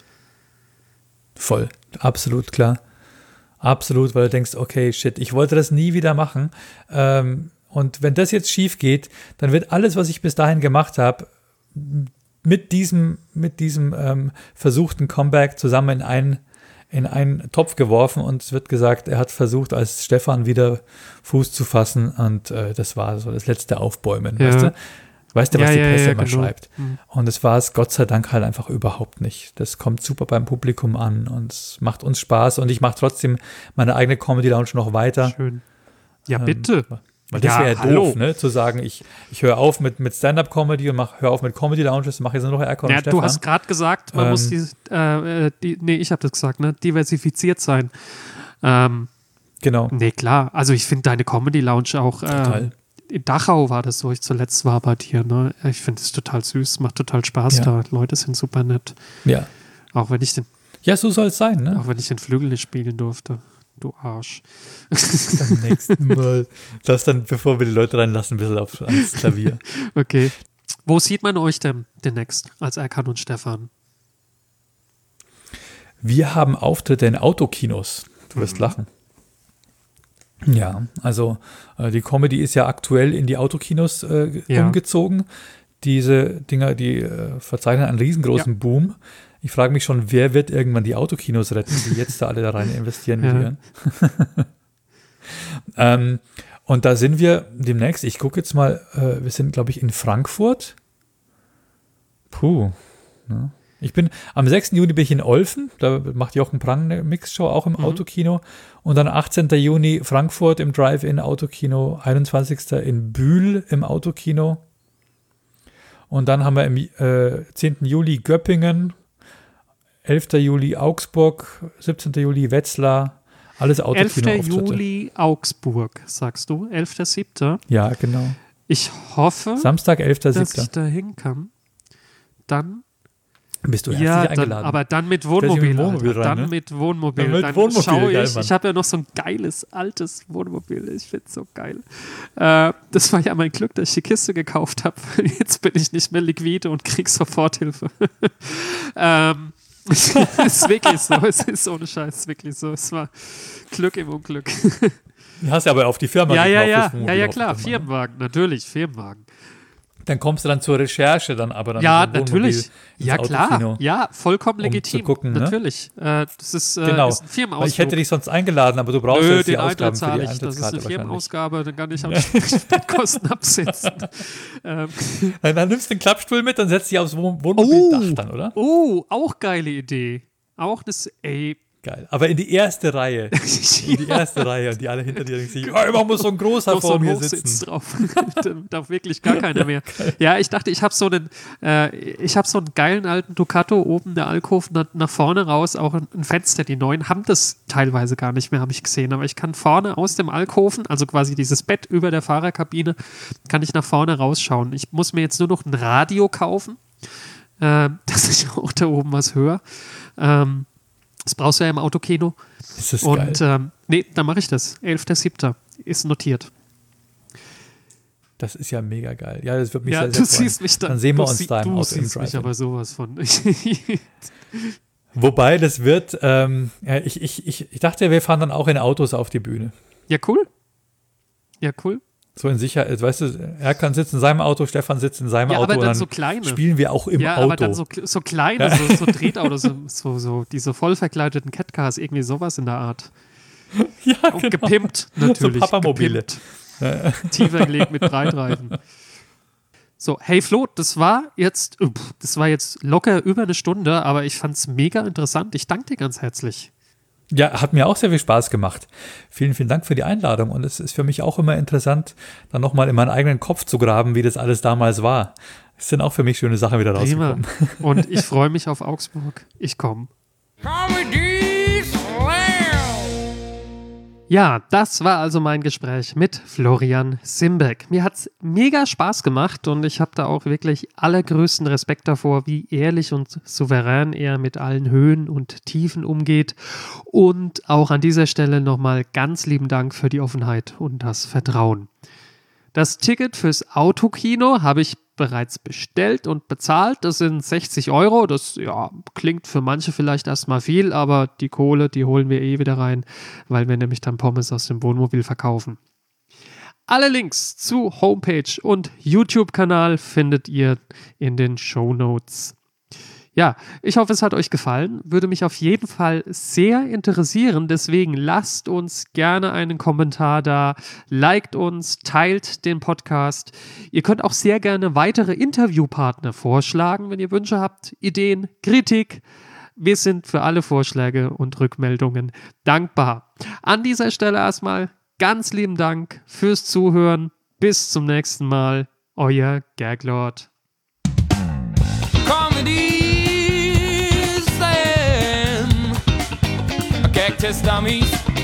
S3: Voll. Absolut klar. Absolut, weil du denkst, okay, shit, ich wollte das nie wieder machen. Ähm, und wenn das jetzt schief geht, dann wird alles, was ich bis dahin gemacht habe, mit diesem, mit diesem ähm, versuchten Comeback zusammen in einen, in einen Topf geworfen und es wird gesagt, er hat versucht, als Stefan wieder Fuß zu fassen und äh, das war so das letzte Aufbäumen,
S2: Ja.
S3: weißt du? Weißt du, was
S2: Ja,
S3: die
S2: ja,
S3: Presse
S2: ja,
S3: immer
S2: genau.
S3: schreibt?
S2: Mhm.
S3: Und es war es Gott sei Dank halt einfach überhaupt nicht. Das kommt super beim Publikum an und es macht uns Spaß und ich mache trotzdem meine eigene Comedy Lounge noch weiter.
S2: Schön. Ja,
S3: Ähm,
S2: bitte.
S3: Weil das
S2: Ja,
S3: wäre ja
S2: hallo.
S3: doof, ne? Zu sagen, ich, ich höre auf mit, mit Stand-Up-Comedy und mach, höre auf mit Comedy-Lounges, mache jetzt nur noch Erkon
S2: Ja,
S3: und Stefan.
S2: du hast gerade gesagt, man
S3: Ähm,
S2: muss die, äh, die, nee, ich habe das gesagt, ne, diversifiziert sein. Ähm,
S3: Genau.
S2: nee, klar. Also ich finde deine Comedy Lounge auch,
S3: Total.
S2: ähm, in Dachau war das, wo ich zuletzt war bei dir, ne? Ich finde es total süß, macht total Spaß
S3: Ja.
S2: da. Leute sind super nett.
S3: Ja.
S2: Auch wenn ich den,
S3: Ja, so soll es sein, ne?
S2: auch wenn ich den Flügel nicht spielen durfte. Du Arsch.
S3: Beim nächsten Mal. Das dann, bevor wir die Leute reinlassen, ein bisschen auf, ans Klavier.
S2: Okay. Wo sieht man euch denn demnächst als Erkan und Stefan?
S3: Wir haben Auftritte in Autokinos. Du wirst lachen. Ja, also äh, die Comedy ist ja aktuell in die Autokinos äh,
S2: Ja.
S3: umgezogen. Diese Dinger, die äh, verzeichnen einen riesengroßen Boom. Ich frage mich schon, wer wird irgendwann die Autokinos retten, die jetzt da alle da rein investieren
S2: Ja.
S3: werden. ähm, und da sind wir demnächst, ich gucke jetzt mal, äh, wir sind, glaube ich, in Frankfurt. Puh. Ne? Ich bin, am sechsten Juni bin ich in Olfen, da macht Jochen Prang eine Mixshow, auch im
S2: Mhm.
S3: Autokino. Und dann achtzehnten Juni Frankfurt im Drive-In Autokino, einundzwanzigsten in Bühl im Autokino. Und dann haben wir im äh, zehnten Juli Göppingen, elften Juli Augsburg, siebzehnten Juli Wetzlar, alles
S2: elften
S3: Autokino-Auftritte.
S2: Juli Augsburg, sagst du? elften siebten
S3: Ja, genau.
S2: Ich hoffe,
S3: Samstag, elften
S2: dass
S3: siebten
S2: ich da hin kann. Dann,
S3: Bist du herzlich
S2: ja, dann,
S3: eingeladen.
S2: aber dann mit
S3: Stellst dich
S2: Wohnmobil.
S3: mit Wohnmobil
S2: Alter.
S3: rein,
S2: dann
S3: ne?
S2: mit Wohnmobil.
S3: Dann mit
S2: dann
S3: Wohnmobil,
S2: schaue
S3: geil,
S2: ich,
S3: Mann.
S2: ich habe ja noch so ein geiles, altes Wohnmobil. Ich finde es so geil. Äh, das war ja mein Glück, dass ich die Kiste gekauft habe. Jetzt bin ich nicht mehr liquide und krieg Soforthilfe. ähm, es ist wirklich so. Es ist ohne Scheiß wirklich so. Es war Glück im Unglück.
S3: Du hast ja aber auf die Firma
S2: Ja, ja,
S3: gekauft,
S2: ja.
S3: das Wohnmobil,
S2: Ja, ja,
S3: hoffe
S2: klar.
S3: ich mal, ne?
S2: Firmenwagen. Natürlich, Firmenwagen.
S3: Dann kommst du dann zur Recherche dann aber dann
S2: Ja,
S3: mit dem Wohnmobil
S2: natürlich.
S3: ins
S2: Ja, klar.
S3: Autokino.
S2: Ja, vollkommen
S3: um
S2: legitim.
S3: zu gucken, ne?
S2: Natürlich. Äh, das ist, äh,
S3: Genau.
S2: ist ein Firmenausflug.
S3: Weil ich hätte dich sonst eingeladen, aber du brauchst
S2: Nö,
S3: jetzt die
S2: den Eintritt
S3: Ausgaben für
S2: zahle
S3: die
S2: ich. Das ist eine
S3: Eintrittskarte wahrscheinlich.
S2: Firmenausgabe, dann kann ich am Spritkosten absetzen. ähm.
S3: Dann, dann nimmst du den Klappstuhl mit, dann setzt dich aufs Wohn Wohnmobildach dann, oder?
S2: Oh, auch geile Idee. Auch das, ey.
S3: Geil. Aber in die erste Reihe. In die erste Reihe und die alle hinter dir denken sich, oh, immer muss so ein großer
S2: Noch so
S3: vor
S2: ein
S3: mir
S2: Hochsitz
S3: sitzen.
S2: drauf. Da darf wirklich gar keiner mehr. Ja, ich dachte, ich habe so einen, äh, ich habe so einen geilen alten Ducato oben, der Alkoven nach, nach vorne raus, auch ein, ein Fenster. Die neuen haben das teilweise gar nicht mehr, habe ich gesehen. Aber ich kann vorne aus dem Alkoven, also quasi dieses Bett über der Fahrerkabine, kann ich nach vorne rausschauen. Ich muss mir jetzt nur noch ein Radio kaufen, äh, dass ich auch da oben was höre. Ähm, Das brauchst du ja im Autokino.
S3: Ist das
S2: Und
S3: geil.
S2: ähm, nee, dann mache ich das. elften siebten ist notiert.
S3: Das ist ja mega geil. Ja, das wird mich
S2: Ja,
S3: sehr,
S2: du
S3: sehr freuen.
S2: siehst mich dann.
S3: Dann sehen wir
S2: du
S3: uns
S2: sie-
S3: da im
S2: Du
S3: Auto im
S2: siehst mich
S3: Drive-In.
S2: aber sowas von.
S3: Wobei, das wird, ähm, ja, ich, ich, ich, ich dachte, wir fahren dann auch in Autos auf die Bühne.
S2: Ja, cool. Ja, cool.
S3: So in Sicherheit, weißt du, er kann sitzen in seinem Auto, Stefan sitzt in seinem
S2: Ja,
S3: Auto
S2: aber
S3: und
S2: dann
S3: dann
S2: so kleine.
S3: spielen wir auch im
S2: ja,
S3: Auto.
S2: aber dann so, so kleine, so, so Tretautos, so, so, so diese voll verkleideten Catcars, irgendwie sowas in der Art.
S3: ja,
S2: Und
S3: genau.
S2: gepimpt, natürlich.
S3: So Papamobile.
S2: Gepimpt. Tiefer gelegt mit Breitreifen. So, hey Flo, das war jetzt, das war jetzt locker über eine Stunde, aber ich fand es mega interessant. Ich danke dir ganz herzlich.
S3: Ja, hat mir auch sehr viel Spaß gemacht. Vielen, vielen Dank für die Einladung. Und es ist für mich auch immer interessant, dann nochmal in meinen eigenen Kopf zu graben, wie das alles damals war. Es sind auch für mich schöne Sachen wieder rausgekommen.
S2: Prima. Und ich freue mich auf Augsburg. Ich komme.
S1: Comedy Slam.
S2: Ja, das war also mein Gespräch mit Florian Simbeck. Mir hat's mega Spaß gemacht und ich habe da auch wirklich allergrößten Respekt davor, wie ehrlich und souverän er mit allen Höhen und Tiefen umgeht. Und auch an dieser Stelle nochmal ganz lieben Dank für die Offenheit und das Vertrauen. Das Ticket fürs Autokino habe ich bereits bestellt und bezahlt. Das sind sechzig Euro. Das ja, klingt für manche vielleicht erstmal viel, aber die Kohle, die holen wir eh wieder rein, weil wir nämlich dann Pommes aus dem Wohnmobil verkaufen. Alle Links zu Homepage und YouTube-Kanal findet ihr in den Shownotes. Ja, ich hoffe, es hat euch gefallen. Würde mich auf jeden Fall sehr interessieren. Deswegen lasst uns gerne einen Kommentar da, liked uns, teilt den Podcast. Ihr könnt auch sehr gerne weitere Interviewpartner vorschlagen, wenn ihr Wünsche habt, Ideen, Kritik. Wir sind für alle Vorschläge und Rückmeldungen dankbar. An dieser Stelle erstmal ganz lieben Dank fürs Zuhören. Bis zum nächsten Mal. Euer Gaglord.
S1: Comedy Slam. Cactus Dummies.